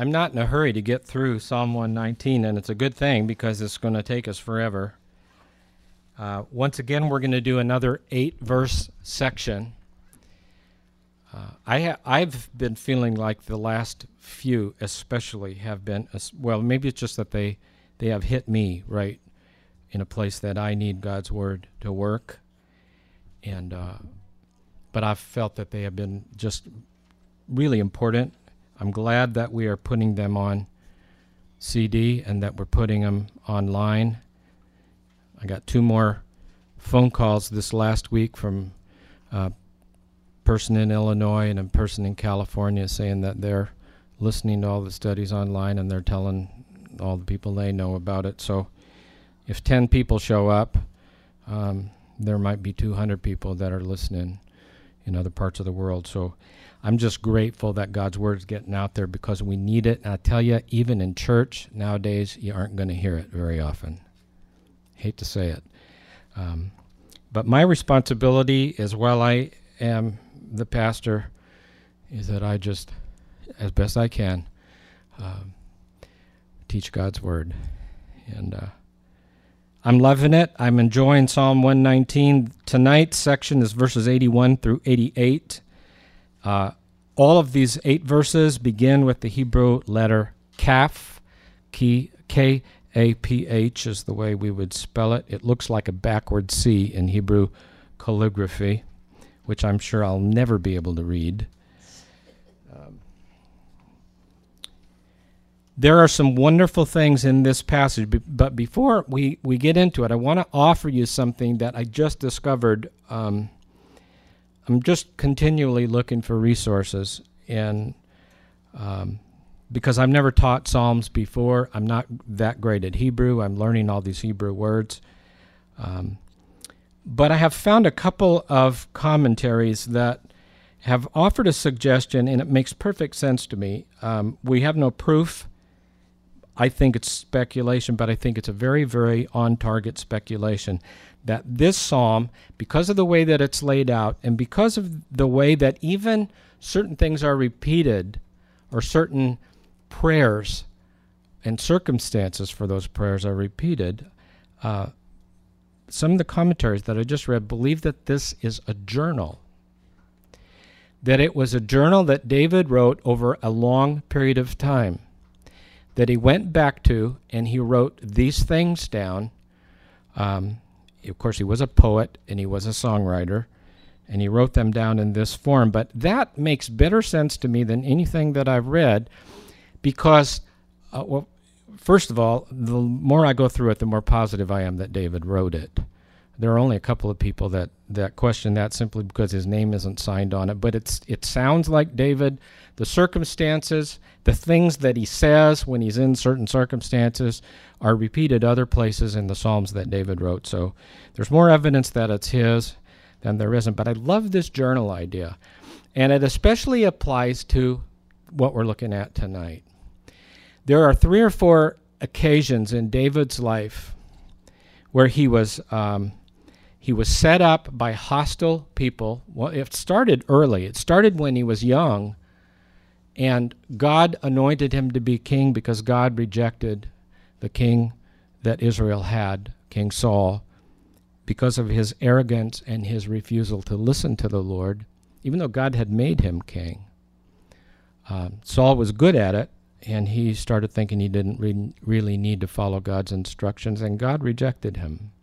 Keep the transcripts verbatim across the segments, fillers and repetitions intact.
I'm not in a hurry to get through Psalm one nineteen, and it's a good thing because it's going to take us forever. Uh, once again, we're going to do another eight-verse section. Uh, I ha- I've been feeling like the last few especially have been, well, maybe it's just that they, they have hit me right in a place that I need God's Word to work. And uh, but I've felt that they have been just really important. I'm glad that we are putting them on C D and that we're putting them online. I got two more phone calls this last week from a person in Illinois and a person in California saying that they're listening to all the studies online and they're telling all the people they know about it. So if ten people show up, um, there might be two hundred people that are listening in other parts of the world. So I'm just grateful that God's Word is getting out there because we need it. And I tell you, even in church nowadays, you aren't going to hear it very often. Hate to say it. Um, but my responsibility, as well I am the pastor, is that I just, as best I can, um, teach God's Word. And uh, I'm loving it. I'm enjoying Psalm one nineteen. Tonight's section is verses eighty-one through eighty-eight. Uh, all of these eight verses begin with the Hebrew letter Kaf. K A P H is the way we would spell it. It looks like a backward C in Hebrew calligraphy, which I'm sure I'll never be able to read. Um, There are some wonderful things in this passage, but before we, we get into it, I want to offer you something that I just discovered. Um, I'm just continually looking for resources, and um, because I've never taught Psalms before, I'm not that great at Hebrew. I'm learning all these Hebrew words. Um, but I have found a couple of commentaries that have offered a suggestion, and it makes perfect sense to me. Um, we have no proof. I think it's speculation, but I think it's a very, very on-target speculation that this psalm, because of the way that it's laid out and because of the way that even certain things are repeated or certain prayers and circumstances for those prayers are repeated, uh, some of the commentaries that I just read believe that this is a journal, that it was a journal that David wrote over a long period of time, that he went back to, and he wrote these things down. Um, of course, he was a poet, and he was a songwriter, and he wrote them down in this form. But that makes better sense to me than anything that I've read, because, uh, well, first of all, the more I go through it, the more positive I am that David wrote it. There are only a couple of people that, that question that simply because his name isn't signed on it, but it's it sounds like David. The circumstances, the things that he says when he's in certain circumstances are repeated other places in the Psalms that David wrote. So there's more evidence that it's his than there isn't. But I love this journal idea, and it especially applies to what we're looking at tonight. There are three or four occasions in David's life where he was um, he was set up by hostile people. Well, it started early. It started when he was young, and God anointed him to be king because God rejected the king that Israel had, King Saul, because of his arrogance and his refusal to listen to the Lord, even though God had made him king. Um, Saul was good at it, and he started thinking he didn't re- really need to follow God's instructions, and God rejected him.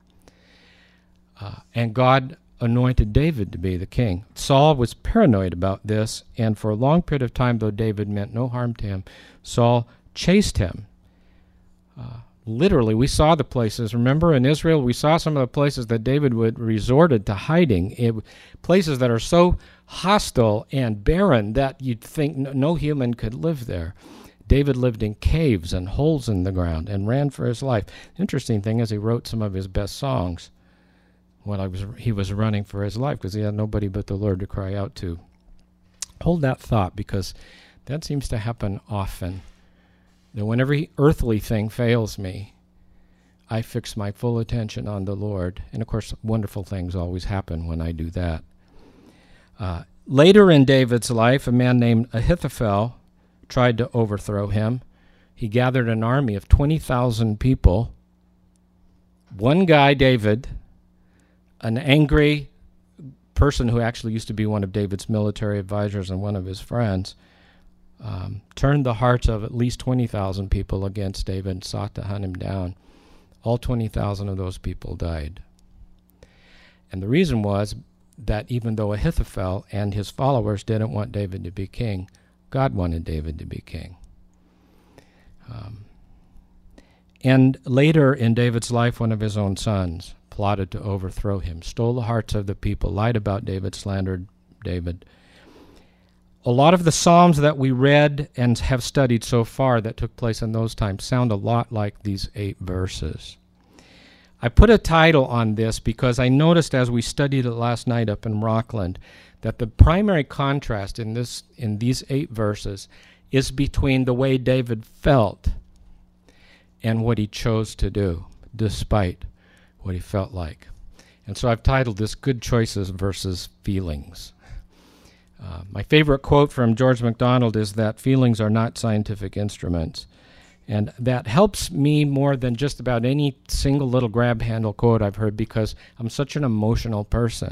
Uh, and God anointed David to be the king. Saul was paranoid about this, and for a long period of time, though David meant no harm to him, Saul chased him. Uh, literally, we saw the places. Remember, in Israel, we saw some of the places that David would resorted to hiding, it, places that are so hostile and barren that you'd think no, no human could live there. David lived in caves and holes in the ground and ran for his life. The interesting thing is he wrote some of his best songs when I was, he was running for his life because he had nobody but the Lord to cry out to. Hold that thought, because that seems to happen often. That when every earthly thing fails me, I fix my full attention on the Lord. And of course, wonderful things always happen when I do that. Uh, later in David's life, a man named Ahithophel tried to overthrow him. He gathered an army of twenty thousand people. One guy, David, an angry person who actually used to be one of David's military advisors and one of his friends, um, turned the hearts of at least twenty thousand people against David and sought to hunt him down. All twenty thousand of those people died. And the reason was that even though Ahithophel and his followers didn't want David to be king, God wanted David to be king. Um, and later in David's life, one of his own sons plotted to overthrow him, stole the hearts of the people, lied about David, slandered David. A lot of the Psalms that we read and have studied so far that took place in those times sound a lot like these eight verses. I put a title on this because I noticed as we studied it last night up in Rockland that the primary contrast in this in these eight verses is between the way David felt and what he chose to do, despite what he felt like. And so I've titled this Good Choices versus Feelings. Uh, my favorite quote from George MacDonald is that feelings are not scientific instruments. And that helps me more than just about any single little grab handle quote I've heard, because I'm such an emotional person.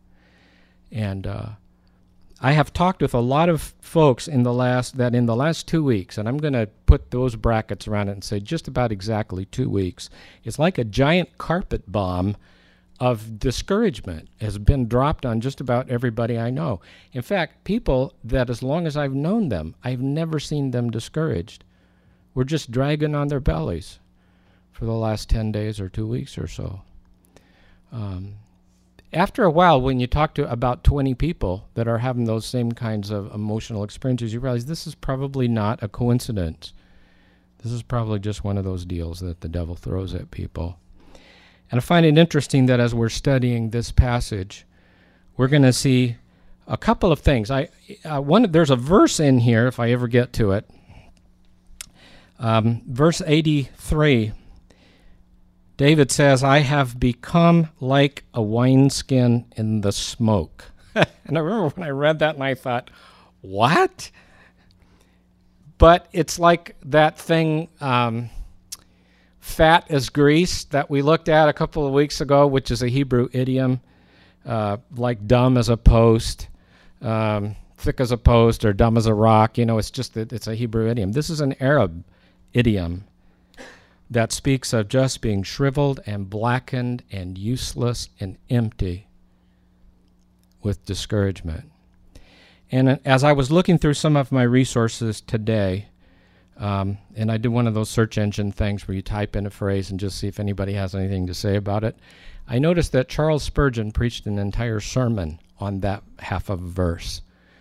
And uh, I have talked with a lot of folks in the last that in the last two weeks, and I'm going to put those brackets around it and say just about exactly two weeks. It's like a giant carpet bomb of discouragement has been dropped on just about everybody I know. In fact, people that as long as I've known them, I've never seen them discouraged. We're just dragging on their bellies for the last ten days or two weeks or so. Um, after a while, when you talk to about twenty people that are having those same kinds of emotional experiences, you realize this is probably not a coincidence. This is probably just one of those deals that the devil throws at people. And I find it interesting that as we're studying this passage, we're going to see a couple of things. I uh, one there's a verse in here, if I ever get to it. Um, verse eighty-three, David says, I have become like a wineskin in the smoke. And I remember when I read that and I thought, what? But it's like that thing, um, fat as grease, that we looked at a couple of weeks ago, which is a Hebrew idiom, uh, like dumb as a post, um, thick as a post, or dumb as a rock. You know, it's just that it's a Hebrew idiom. This is an Arab idiom that speaks of just being shriveled and blackened and useless and empty with discouragement. And as I was looking through some of my resources today, um, and I did one of those search engine things where you type in a phrase and just see if anybody has anything to say about it, I noticed that Charles Spurgeon preached an entire sermon on that half of a verse.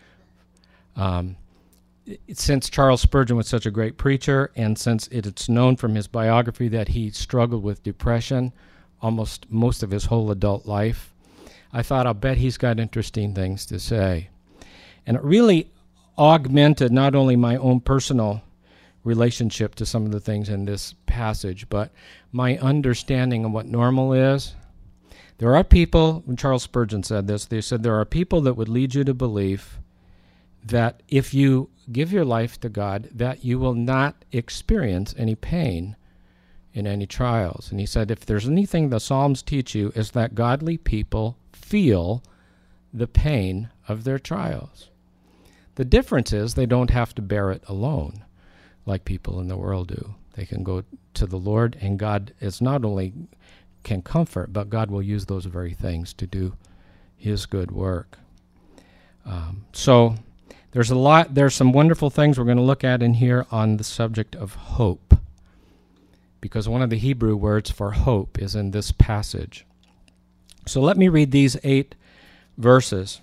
Um, Since Charles Spurgeon was such a great preacher, and since it's known from his biography that he struggled with depression almost most of his whole adult life, I thought, I'll bet he's got interesting things to say. And it really augmented not only my own personal relationship to some of the things in this passage, but my understanding of what normal is. There are people, when Charles Spurgeon said this, they said there are people that would lead you to believe that if you give your life to God, that you will not experience any pain in any trials. And he said, if there's anything the Psalms teach you, is that godly people feel the pain of their trials. The difference is they don't have to bear it alone like people in the world do. They can go to the Lord, and God is not only can comfort, but God will use those very things to do his good work. Um, so There's a lot, there's some wonderful things we're going to look at in here on the subject of hope, because one of the Hebrew words for hope is in this passage. So let me read these eight verses.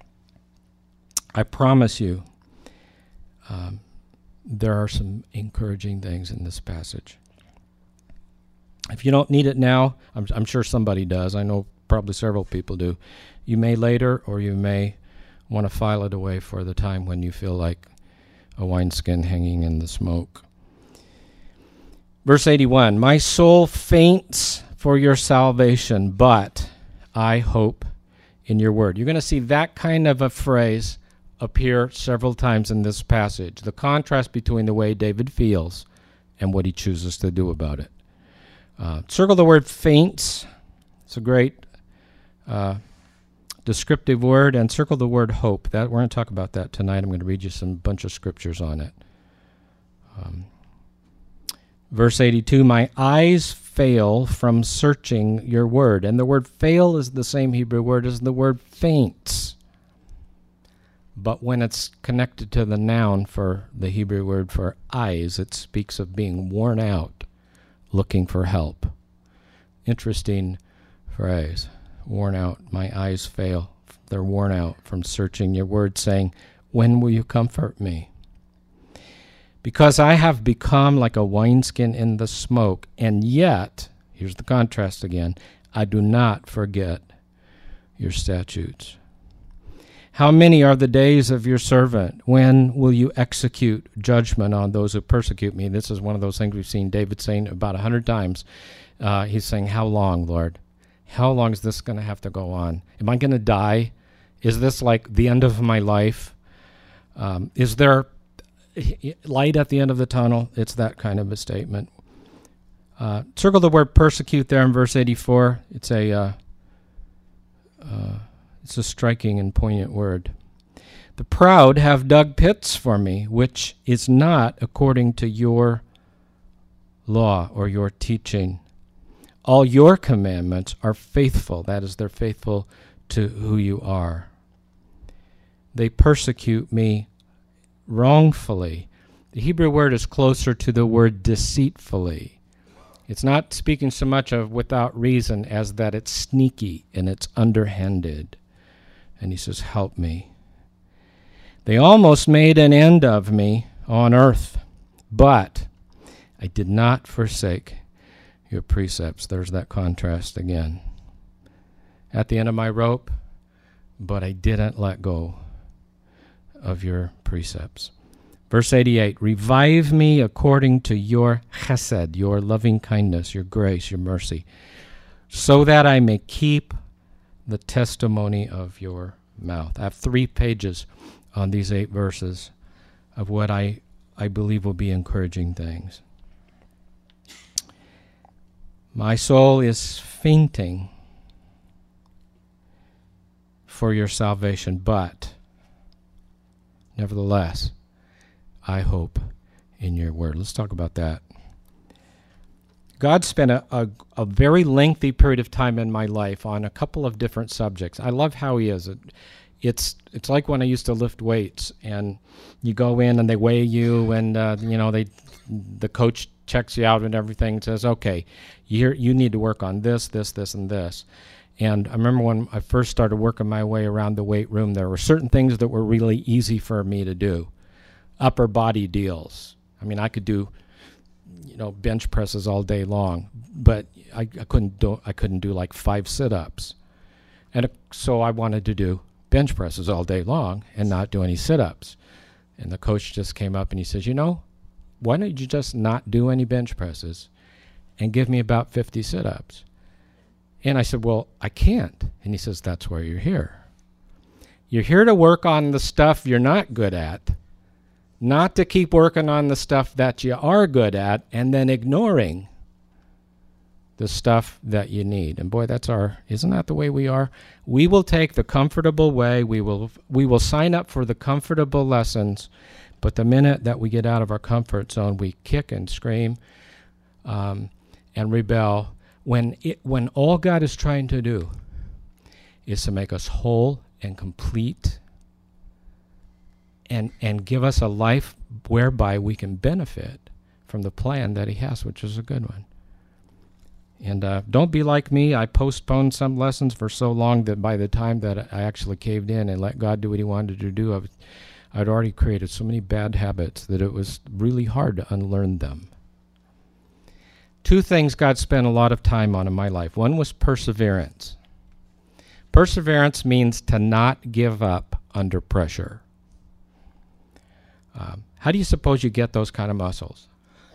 I promise you um, there are some encouraging things in this passage. If you don't need it now, I'm, I'm sure somebody does. I know probably several people do. You may later, or you may want to file it away for the time when you feel like a wineskin hanging in the smoke. Verse eighty-one, my soul faints for your salvation, but I hope in your word. You're going to see that kind of a phrase appear several times in this passage. The contrast between the way David feels and what he chooses to do about it. Uh, circle the word faints. It's a great uh, descriptive word. And circle the word hope. That we're going to talk about that tonight. I'm going to read you some bunch of scriptures on it. Um, verse eighty-two, my eyes fail from searching your word. And the word fail is the same Hebrew word as the word faints. But when it's connected to the noun for the Hebrew word for eyes, it speaks of being worn out, looking for help. Interesting phrase. Worn out. My eyes fail. They're worn out from searching your word, saying, when will you comfort me? Because I have become like a wineskin in the smoke, and yet, here's the contrast again, I do not forget your statutes. How many are the days of your servant? When will you execute judgment on those who persecute me? This is one of those things we've seen David saying about a hundred times. Uh, he's saying, how long, Lord? How long is this going to have to go on? Am I going to die? Is this like the end of my life? Um, is there light at the end of the tunnel? It's that kind of a statement. Uh, circle the word persecute there in verse eighty-four. It's a... Uh, uh, It's a striking and poignant word. The proud have dug pits for me, which is not according to your law or your teaching. All your commandments are faithful. That is, they're faithful to who you are. They persecute me wrongfully. The Hebrew word is closer to the word deceitfully. It's not speaking so much of without reason as that it's sneaky and it's underhanded. And he says, help me. They almost made an end of me on earth, but I did not forsake your precepts. There's that contrast again. At the end of my rope, but I didn't let go of your precepts. Verse eighty-eight, revive me according to your chesed, your loving kindness, your grace, your mercy, so that I may keep the testimony of your mouth. I have three pages on these eight verses of what I, I believe will be encouraging things. My soul is fainting for your salvation, but nevertheless, I hope in your word. Let's talk about that. God spent a, a, a very lengthy period of time in my life on a couple of different subjects. I love how he is. It, it's it's like when I used to lift weights, and you go in and they weigh you, and uh, you know they the coach checks you out and everything, and says, okay, you you need to work on this, this, this, and this. And I remember when I first started working my way around the weight room, there were certain things that were really easy for me to do. Upper body deals. I mean, I could do you know, bench presses all day long, but I, I couldn't do I couldn't do like five sit-ups, and so I wanted to do bench presses all day long and not do any sit-ups. And the coach just came up and he says, you know, why don't you just not do any bench presses and give me about fifty sit-ups? And I said, well, I can't. And he says, that's why you're here. You're here to work on the stuff you're not good at, not to keep working on the stuff that you are good at and then ignoring the stuff that you need. And boy, that's our, isn't that the way we are? We will take the comfortable way. We will, we will sign up for the comfortable lessons. But the minute that we get out of our comfort zone, we kick and scream um, and rebel when it, when all God is trying to do is to make us whole and complete and and give us a life whereby we can benefit from the plan that he has, which is a good one. And uh, don't be like me. I postponed some lessons for so long that by the time that I actually caved in and let God do what he wanted to do, I was, I'd already created so many bad habits that it was really hard to unlearn them. Two things God spent a lot of time on in my life. One was perseverance. Perseverance means to not give up under pressure. Um, how do you suppose you get those kind of muscles?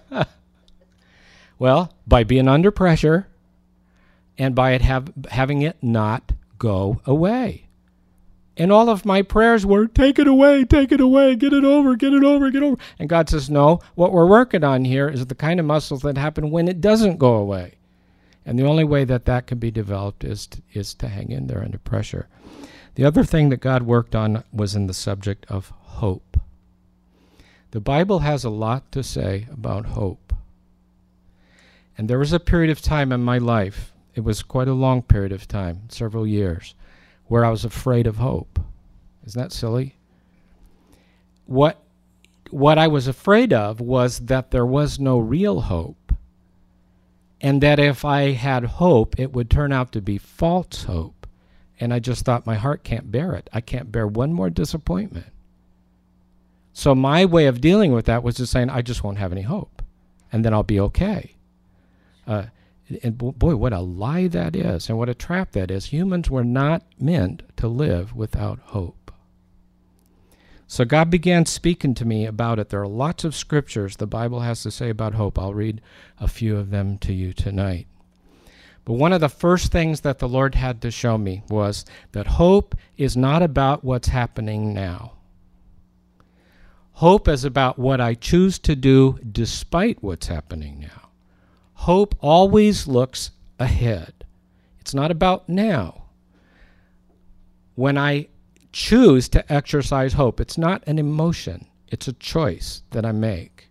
Well, by being under pressure and by it have, having it not go away. And all of my prayers were, take it away, take it away, get it over, get it over, get over. And God says, no, what we're working on here is the kind of muscles that happen when it doesn't go away. And the only way that that can be developed is to, is to hang in there under pressure. The other thing that God worked on was in the subject of hope. The Bible has a lot to say about hope. And there was a period of time in my life, it was quite a long period of time, several years, where I was afraid of hope. Isn't that silly? What, what I was afraid of was that there was no real hope, and that if I had hope, it would turn out to be false hope. And I just thought, my heart can't bear it. I can't bear one more disappointment. So my way of dealing with that was just saying, I just won't have any hope, and then I'll be okay. Uh, and boy, what a lie that is, and what a trap that is. Humans were not meant to live without hope. So God began speaking to me about it. There are lots of scriptures the Bible has to say about hope. I'll read a few of them to you tonight. But one of the first things that the Lord had to show me was that hope is not about what's happening now. Hope is about what I choose to do despite what's happening now. Hope always looks ahead. It's not about now. When I choose to exercise hope, it's not an emotion. It's a choice that I make.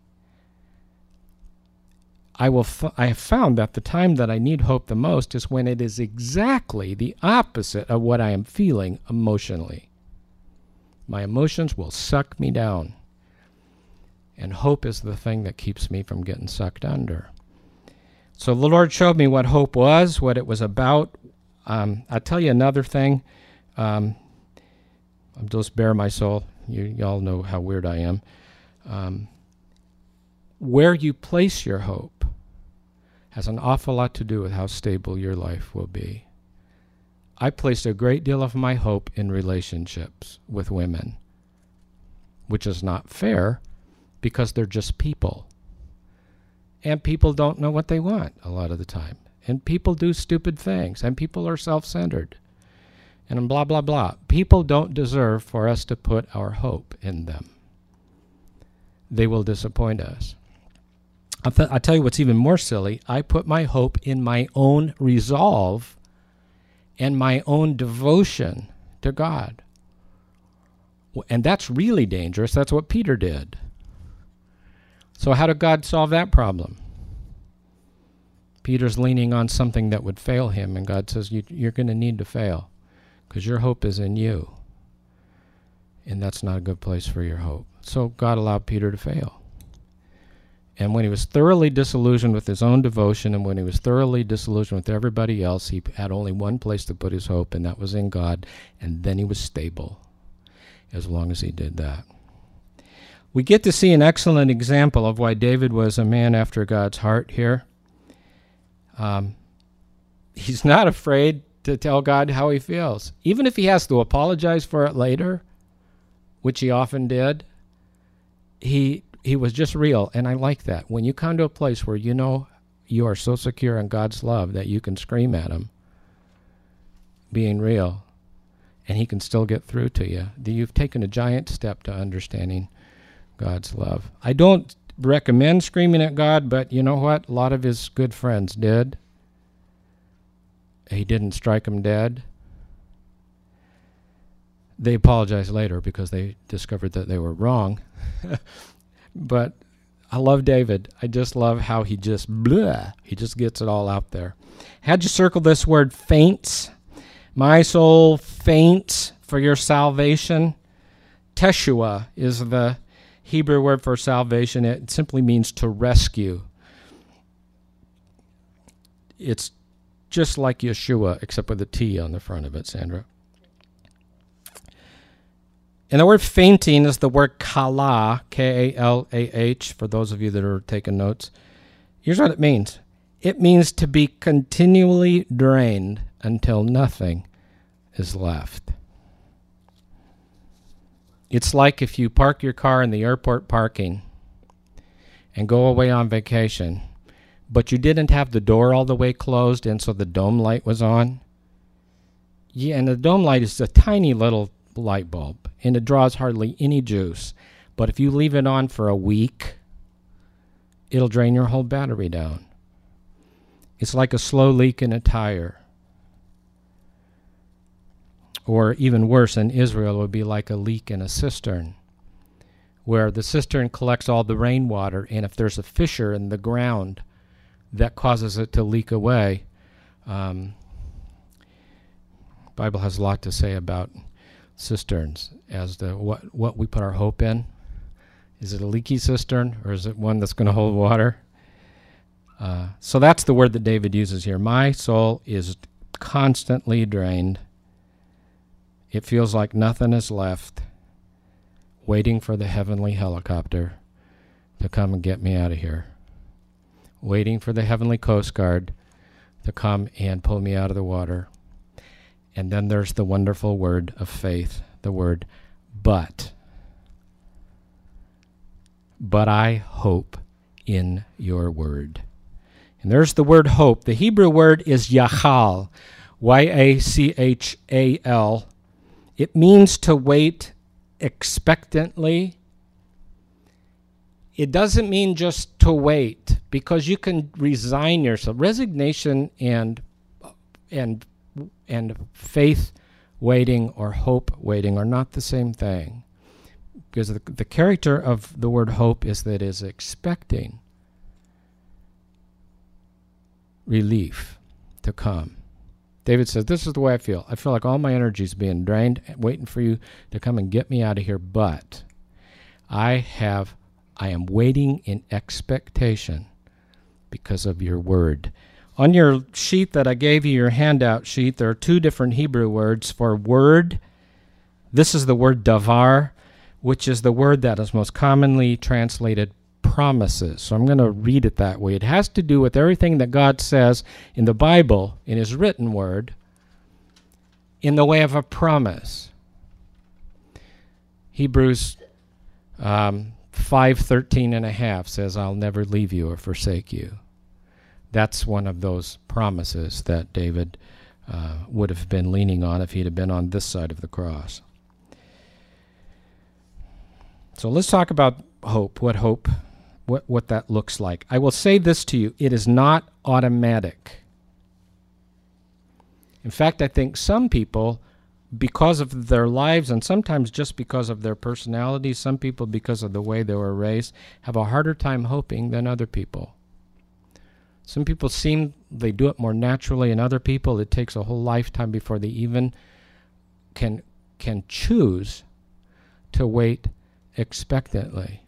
I will. F- I have found that the time that I need hope the most is when it is exactly the opposite of what I am feeling emotionally. My emotions will suck me down. And hope is the thing that keeps me from getting sucked under. So the Lord showed me what hope was, what it was about. Um, I'll tell you another thing. Um, I'm just bare my soul. You y'all know how weird I am. Um, where you place your hope has an awful lot to do with how stable your life will be. I placed a great deal of my hope in relationships with women, which is not fair because they're just people. And people don't know what they want a lot of the time. And people do stupid things. And people are self-centered. And blah, blah, blah. People don't deserve for us to put our hope in them. They will disappoint us. I'll, th- I'll tell you what's even more silly. I put my hope in my own resolve and my own devotion to God. And that's really dangerous. That's what Peter did. So how did God solve that problem? Peter's leaning on something that would fail him, and God says, you, you're going to need to fail because your hope is in you. And that's not a good place for your hope. So God allowed Peter to fail. And when he was thoroughly disillusioned with his own devotion, and when he was thoroughly disillusioned with everybody else, he had only one place to put his hope, and that was in God. And then he was stable as long as he did that. We get to see an excellent example of why David was a man after God's heart here. Um, he's not afraid to tell God how he feels. Even if he has to apologize for it later, which he often did, he he was just real, and I like that. When you come to a place where you know you are so secure in God's love that you can scream at him, being real, and he can still get through to you, you've taken a giant step to understanding God's love. I don't recommend screaming at God, but you know what? A lot of his good friends did. He didn't strike them dead. They apologized later because they discovered that they were wrong. But I love David. I just love how he just blah. He just gets it all out there. Had you circle this word faints? My soul faints for your salvation. Teshua is the Hebrew word for salvation. It simply means to rescue. It's just like Yeshua, except with a T on the front of it, Sandra. And the word fainting is the word kala, K A L A H, for those of you that are taking notes. Here's what it means. It means to be continually drained until nothing is left. It's like if you park your car in the airport parking and go away on vacation, but you didn't have the door all the way closed and so the dome light was on. Yeah, and the dome light is a tiny little light bulb, and it draws hardly any juice. But if you leave it on for a week, it'll drain your whole battery down. It's like a slow leak in a tire. Or even worse, in Israel, it would be like a leak in a cistern, where the cistern collects all the rainwater, and if there's a fissure in the ground that causes it to leak away, um, the Bible has a lot to say about cisterns as to what, what we put our hope in. Is it a leaky cistern, or is it one that's going to hold water? Uh, so that's the word that David uses here. My soul is constantly drained. It feels like nothing is left, waiting for the heavenly helicopter to come and get me out of here. Waiting for the heavenly Coast Guard to come and pull me out of the water. And then there's the wonderful word of faith, the word but. But I hope in your word. And there's the word hope. The Hebrew word is yachal, Y A C H A L. It means to wait expectantly. It doesn't mean just to wait, because you can resign yourself. Resignation and and and faith waiting or hope waiting are not the same thing. Because the, the character of the word hope is that it is expecting relief to come. David says, this is the way I feel. I feel like all my energy is being drained, waiting for you to come and get me out of here. But I have, I am waiting in expectation because of your word. On your sheet that I gave you, your handout sheet, there are two different Hebrew words for word. This is the word davar, which is the word that is most commonly translated promises. So I'm going to read it that way. It has to do with everything that God says in the Bible, in his written word, in the way of a promise. Hebrews um, five thirteen and a half says, I'll never leave you or forsake you. That's one of those promises that David uh, would have been leaning on if he'd have been on this side of the cross. So let's talk about hope, what hope, what, what that looks like. I will say this to you, it is not automatic. In fact, I think some people, because of their lives and sometimes just because of their personality, some people because of the way they were raised, have a harder time hoping than other people. Some people seem they do it more naturally, and other people it takes a whole lifetime before they even can can choose to wait expectantly.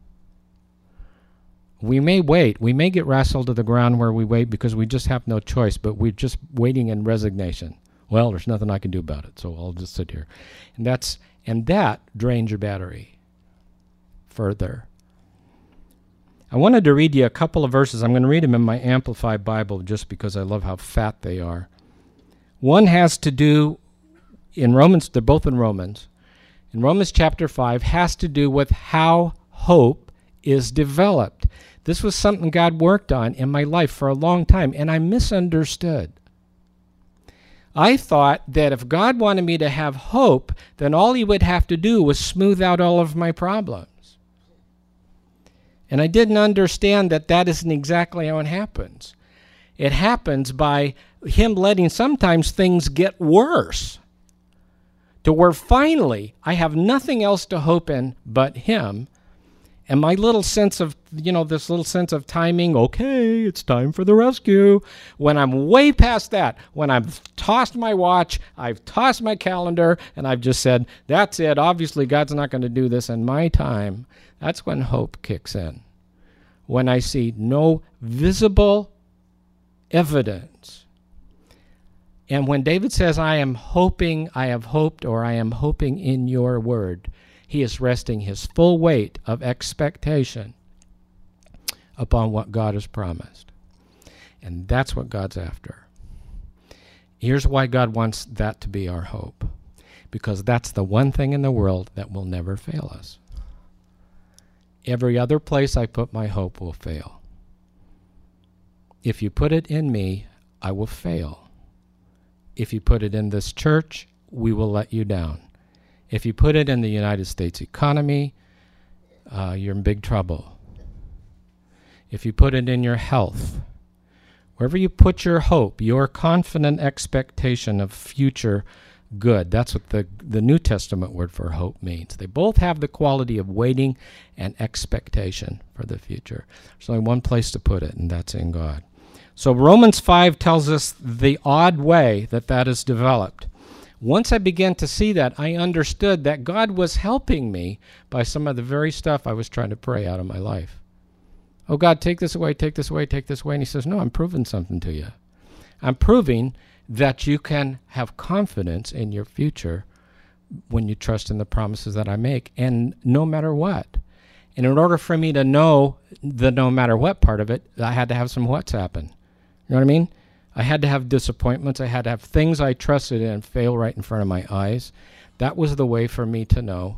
We may wait. We may get wrestled to the ground where we wait because we just have no choice, but we're just waiting in resignation. Well, there's nothing I can do about it, so I'll just sit here. And that's and that drains your battery further. I wanted to read you a couple of verses. I'm going to read them in my Amplified Bible just because I love how fat they are. One has to do in Romans, they're both in Romans. In Romans chapter five, has to do with how hope is developed. This was something God worked on in my life for a long time, and I misunderstood. I thought that if God wanted me to have hope, then all he would have to do was smooth out all of my problems. And I didn't understand that that isn't exactly how it happens. It happens by him letting sometimes things get worse, to where finally I have nothing else to hope in but him. And my little sense of, you know, this little sense of timing, okay, it's time for the rescue. When I'm way past that, when I've tossed my watch, I've tossed my calendar, and I've just said, that's it, obviously God's not going to do this in my time, that's when hope kicks in. When I see no visible evidence. And when David says, I am hoping, I have hoped, or I am hoping in your word, he is resting his full weight of expectation upon what God has promised. And that's what God's after. Here's why God wants that to be our hope. Because that's the one thing in the world that will never fail us. Every other place I put my hope will fail. If you put it in me, I will fail. If you put it in this church, we will let you down. If you put it in the United States economy, uh, you're in big trouble. If you put it in your health, wherever you put your hope, your confident expectation of future good, that's what the, the New Testament word for hope means. They both have the quality of waiting and expectation for the future. There's only one place to put it, and that's in God. So Romans five tells us the odd way that that is developed. Once I began to see that, I understood that God was helping me by some of the very stuff I was trying to pray out of my life. Oh, God, take this away, take this away, take this away. And he says, no, I'm proving something to you. I'm proving that you can have confidence in your future when you trust in the promises that I make, and no matter what. And in order for me to know the no matter what part of it, I had to have some what's happen. You know what I mean? I had to have disappointments. I had to have things I trusted in fail right in front of my eyes. That was the way for me to know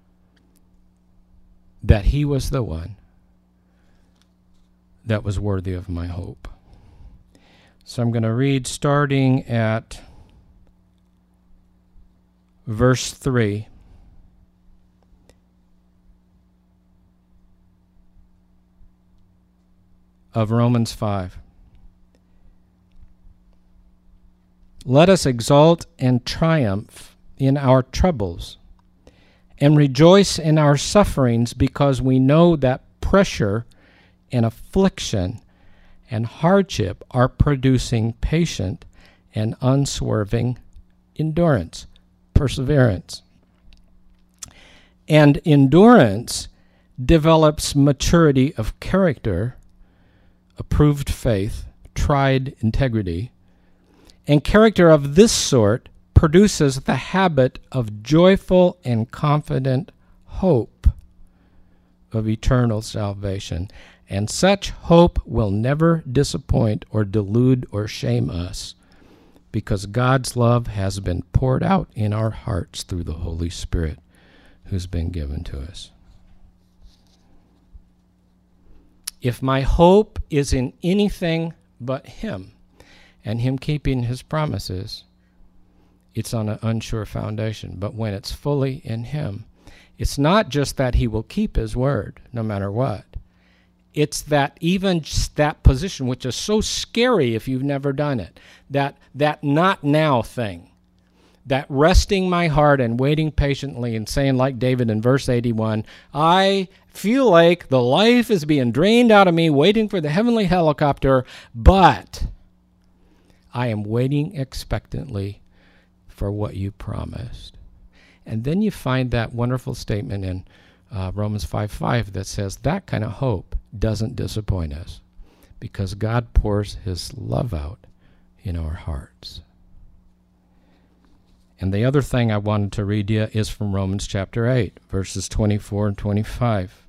that he was the one that was worthy of my hope. So I'm going to read starting at verse three. Of Romans five. Let us exult and triumph in our troubles, and rejoice in our sufferings, because we know that pressure and affliction and hardship are producing patient and unswerving endurance, perseverance. And endurance develops maturity of character, approved faith, tried integrity, and character of this sort produces the habit of joyful and confident hope of eternal salvation. And such hope will never disappoint or delude or shame us, because God's love has been poured out in our hearts through the Holy Spirit who's been given to us. If my hope is in anything but him and him keeping his promises, it's on an unsure foundation. But when it's fully in him, it's not just that he will keep his word no matter what. It's that even just that position, which is so scary if you've never done it, that that not now thing, that resting my heart and waiting patiently and saying like David in verse eighty-one, I feel like the life is being drained out of me, waiting for the heavenly helicopter, but I am waiting expectantly for what you promised. And then you find that wonderful statement in uh, Romans five five that says that kind of hope doesn't disappoint us, because God pours his love out in our hearts. And the other thing I wanted to read you is from Romans chapter eight, verses twenty-four and twenty-five.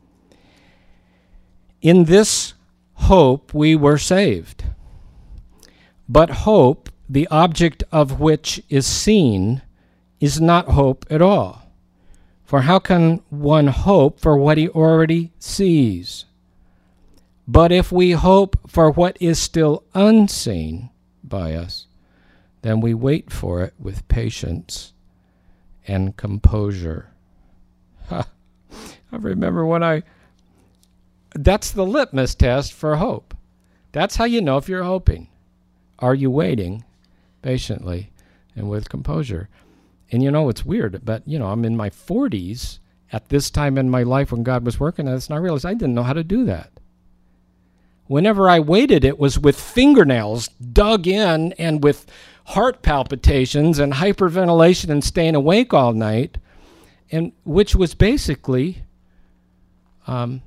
In this hope we were saved. But hope, the object of which is seen, is not hope at all. For how can one hope for what he already sees? But if we hope for what is still unseen by us, then we wait for it with patience and composure. I remember when I, that's the litmus test for hope. That's how you know if you're hoping. Are you waiting patiently and with composure? And you know, it's weird, but you know, I'm in my forties at this time in my life when God was working on this, and I realized I didn't know how to do that. Whenever I waited, it was with fingernails dug in and with heart palpitations and hyperventilation and staying awake all night, and which was basically um,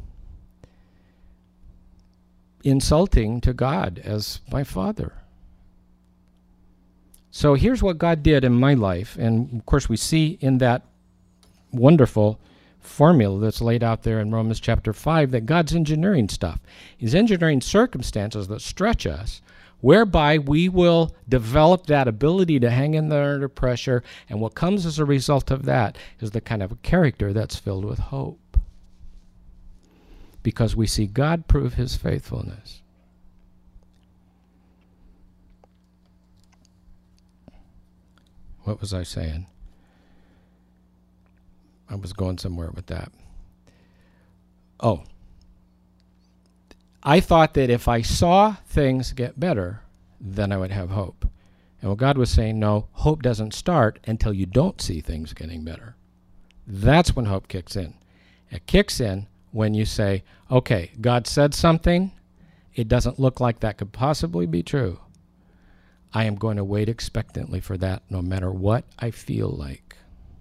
insulting to God as my Father. So here's what God did in my life, and of course we see in that wonderful formula that's laid out there in Romans chapter five that God's engineering stuff. He's engineering circumstances that stretch us, whereby we will develop that ability to hang in there under pressure, and what comes as a result of that is the kind of a character that's filled with hope. Because we see God prove his faithfulness. What was I saying? I was going somewhere with that. Oh. I thought that if I saw things get better, then I would have hope. And what God was saying, no, hope doesn't start until you don't see things getting better. That's when hope kicks in. It kicks in when you say, okay, God said something. It doesn't look like that could possibly be true. I am going to wait expectantly for that no matter what I feel like.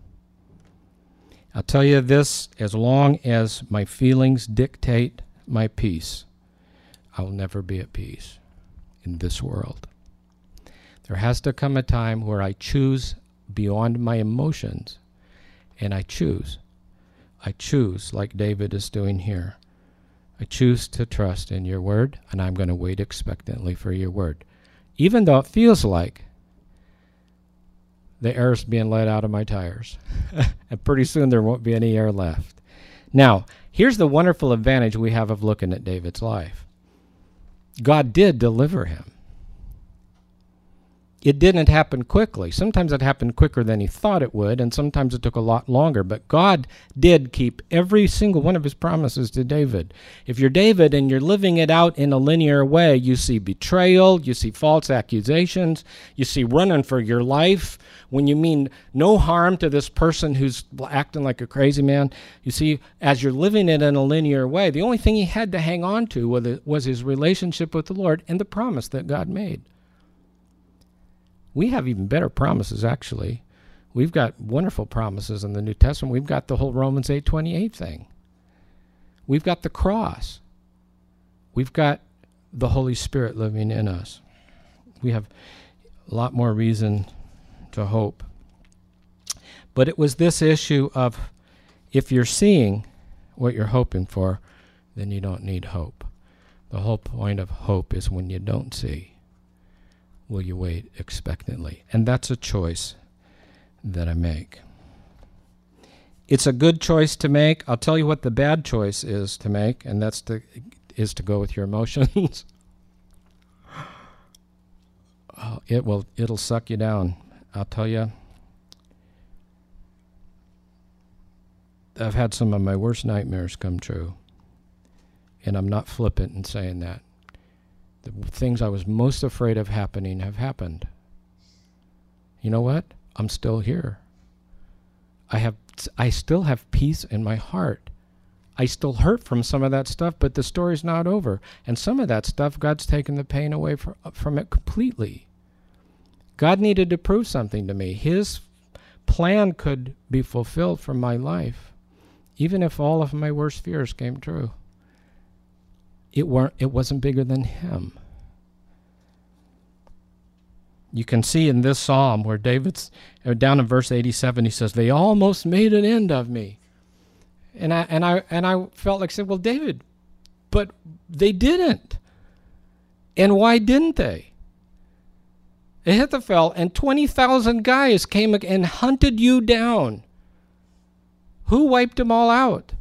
I'll tell you this, as long as my feelings dictate my peace, I will never be at peace in this world. There has to come a time where I choose beyond my emotions, and I choose. I choose, like David is doing here. I choose to trust in your word, and I'm going to wait expectantly for your word. Even though it feels like the air's being let out of my tires. And pretty soon there won't be any air left. Now, here's the wonderful advantage we have of looking at David's life. God did deliver him. It didn't happen quickly. Sometimes it happened quicker than he thought it would, and sometimes it took a lot longer. But God did keep every single one of his promises to David. If you're David and you're living it out in a linear way, you see betrayal, you see false accusations, you see running for your life. When you mean no harm to this person who's acting like a crazy man, you see, as you're living it in a linear way, the only thing he had to hang on to was his relationship with the Lord and the promise that God made. We have even better promises, actually. We've got wonderful promises in the New Testament. We've got the whole Romans eight twenty-eight thing. We've got the cross. We've got the Holy Spirit living in us. We have a lot more reason to hope. But it was this issue of if you're seeing what you're hoping for, then you don't need hope. The whole point of hope is when you don't see. Will you wait expectantly? And that's a choice that I make. It's a good choice to make. I'll tell you what the bad choice is to make, and that's to is to go with your emotions. oh, it will it'll suck you down. I'll tell you. I've had some of my worst nightmares come true. And I'm not flippant in saying that. The things I was most afraid of happening have happened. You know what? I'm still here. I have, I still have peace in my heart. I still hurt from some of that stuff, but the story's not over. And some of that stuff, God's taken the pain away from, from it completely. God needed to prove something to me. His plan could be fulfilled for my life, even if all of my worst fears came true. It weren't. It wasn't bigger than him. You can see in this psalm where David's uh, down in verse eighty-seven. He says, "They almost made an end of me," and I and I and I felt like saying, "Well, David, but they didn't. And why didn't they? Ahithophel and twenty thousand guys came and hunted you down. Who wiped them all out?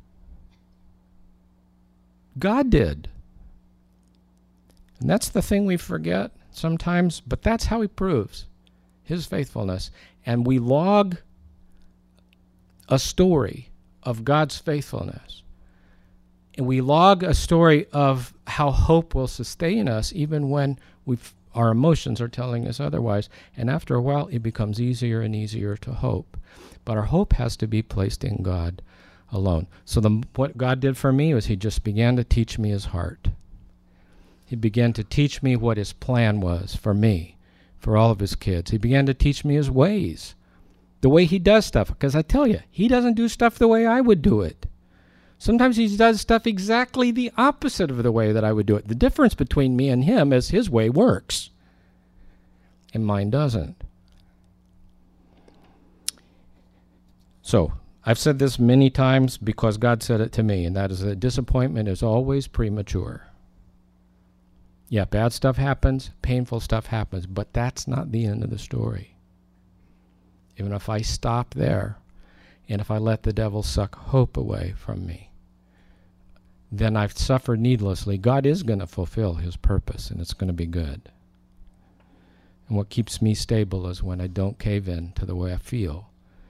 God did." And that's the thing we forget sometimes, but that's how he proves his faithfulness. And we log a story of God's faithfulness. And we log a story of how hope will sustain us even when we've, our emotions are telling us otherwise. And after a while, it becomes easier and easier to hope. But our hope has to be placed in God alone. So the, what God did for me was he just began to teach me his heart. He began to teach me what his plan was for me, for all of his kids. He began to teach me his ways, the way he does stuff. Because I tell you, he doesn't do stuff the way I would do it. Sometimes he does stuff exactly the opposite of the way that I would do it. The difference between me and him is his way works, and mine doesn't. So, I've said this many times because God said it to me, and that is that disappointment is always premature. Yeah, bad stuff happens, painful stuff happens, but that's not the end of the story. Even if I stop there, and if I let the devil suck hope away from me, then I've suffered needlessly. God is going to fulfill his purpose, and it's going to be good. And what keeps me stable is when I don't cave in to the way I feel,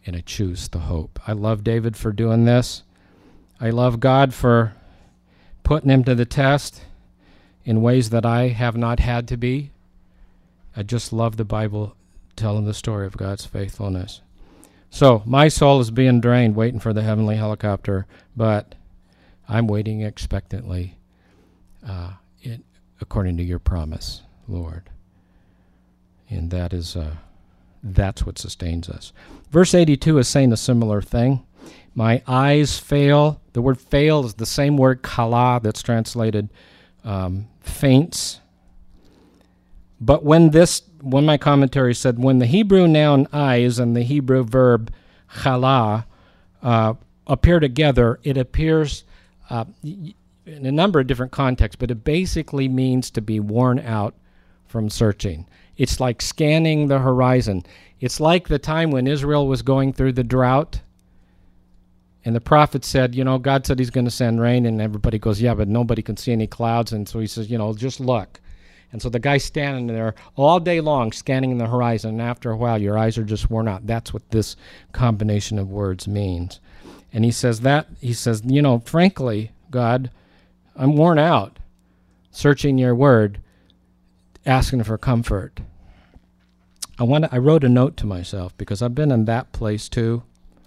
and I choose the hope. I love David for doing this. I love God for putting him to the test in ways that I have not had to be. I just love the Bible telling the story of God's faithfulness. So my soul is being drained, waiting for the heavenly helicopter, but I'm waiting expectantly uh, it, according to your promise, Lord. And that is uh, that's what sustains us. Verse eighty-two is saying a similar thing. My eyes fail. The word fail is the same word kala that's translated um, faints. But when this, when my commentary said, when the Hebrew noun eyes and the Hebrew verb chala uh, appear together, it appears uh, in a number of different contexts, but it basically means to be worn out from searching. It's like scanning the horizon. It's like the time when Israel was going through the drought, and the prophet said, you know, God said he's going to send rain, and everybody goes, yeah, but nobody can see any clouds, and so he says, you know, just look. And so the guy's standing there all day long scanning the horizon, and after a while your eyes are just worn out. That's what this combination of words means. And he says that, he says, you know, frankly, God, I'm worn out searching your word, asking for comfort. I want to, I wrote a note to myself because I've been in that place too.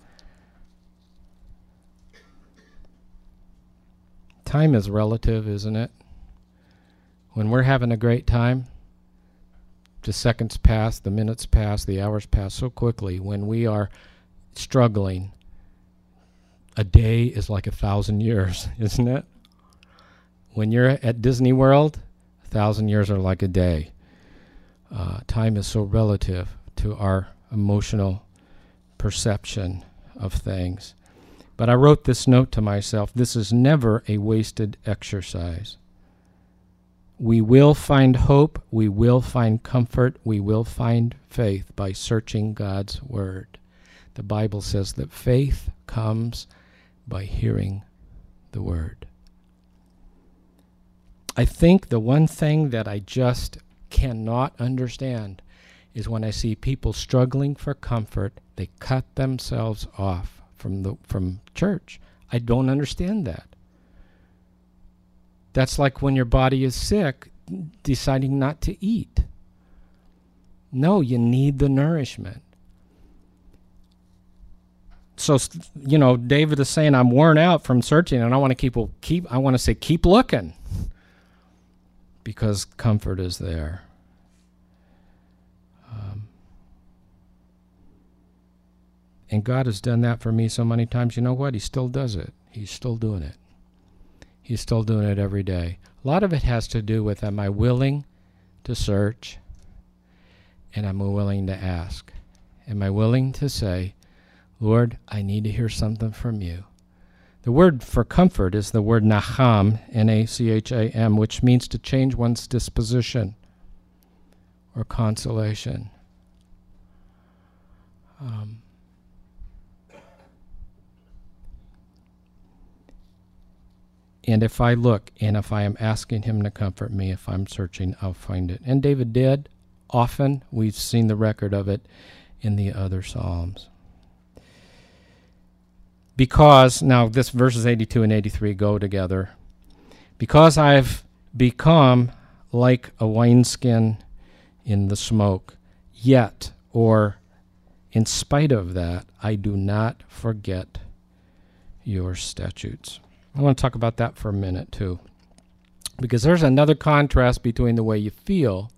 Time is relative, isn't it? When we're having a great time, the seconds pass, the minutes pass, the hours pass so quickly. When we are struggling, a day is like a thousand years, isn't it? When you're at Disney World, a thousand years are like a day. Uh, time is so relative to our emotional perception of things. But I wrote this note to myself: this is never a wasted exercise. We will find hope, we will find comfort, we will find faith by searching God's word. The Bible says that faith comes by hearing the word. I think the one thing that I just cannot understand is when I see people struggling for comfort, they cut themselves off from the from church. I don't understand that. That's like when your body is sick, deciding not to eat. No, you need the nourishment. So, you know, David is saying, I'm worn out from searching, and I want to keep, keep I want to say, keep looking, because comfort is there. Um, and God has done that for me so many times. You know what? He still does it. He's still doing it. He's still doing it every day. A lot of it has to do with, am I willing to search? And am I willing to ask? Am I willing to say, Lord, I need to hear something from you? The word for comfort is the word nacham, N A C H A M, which means to change one's disposition or consolation. Um, And if I look, and if I am asking him to comfort me, if I'm searching, I'll find it. And David did. Often, we've seen the record of it in the other Psalms. Because, now this verses eighty-two and eighty-three go together. Because I've become like a wineskin in the smoke, yet, or in spite of that, I do not forget your statutes. I want to talk about that for a minute, too, because there's another contrast between the way you feel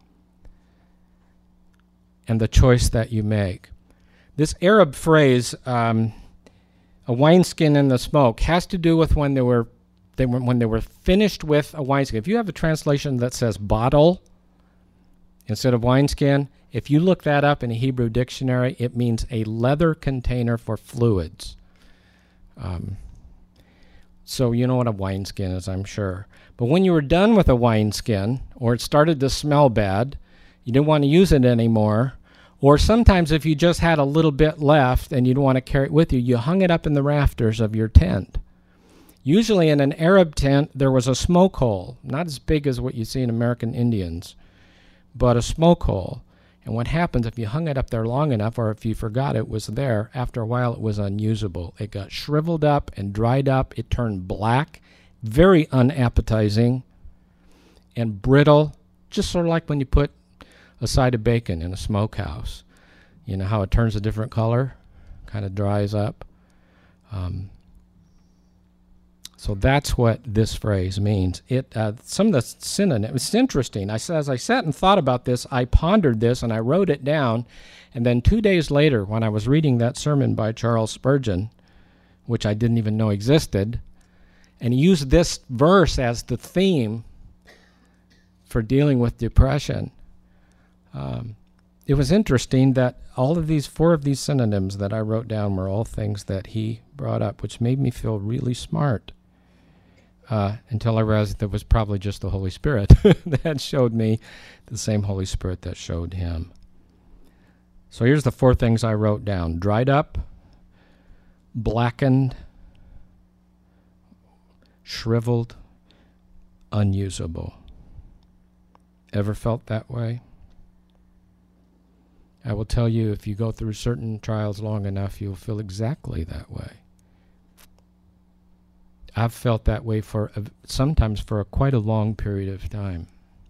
and the choice that you make. This Arab phrase, um, a wineskin in the smoke, has to do with when they were, they were when they were finished with a wineskin. If you have a translation that says bottle instead of wineskin, if you look that up in a Hebrew dictionary, it means a leather container for fluids. Um, So you know what a wineskin is, I'm sure. But when you were done with a wineskin, or it started to smell bad, you didn't want to use it anymore, or sometimes if you just had a little bit left and you didn't want to carry it with you, you hung it up in the rafters of your tent. Usually in an Arab tent, there was a smoke hole, not as big as what you see in American Indians, but a smoke hole. And what happens if you hung it up there long enough, or if you forgot it was there, after a while it was unusable. It got shriveled up and dried up. It turned black, very unappetizing, and brittle, just sort of like when you put a side of bacon in a smokehouse. You know how it turns a different color, kind of dries up. Um, so that's what this phrase means. It uh, some of the synonyms. It's interesting. I as I sat and thought about this, I pondered this and I wrote it down. And then two days later, when I was reading that sermon by Charles Spurgeon, which I didn't even know existed, and he used this verse as the theme for dealing with depression. Um, it was interesting that all of these, four of these synonyms that I wrote down were all things that he brought up, which made me feel really smart. Uh, until I realized that it was probably just the Holy Spirit that showed me the same Holy Spirit that showed him. So here's the four things I wrote down. Dried up, blackened, shriveled, unusable. Ever felt that way? I will tell you, if you go through certain trials long enough, you'll feel exactly that way. I've felt that way for a, sometimes for a quite a long period of time.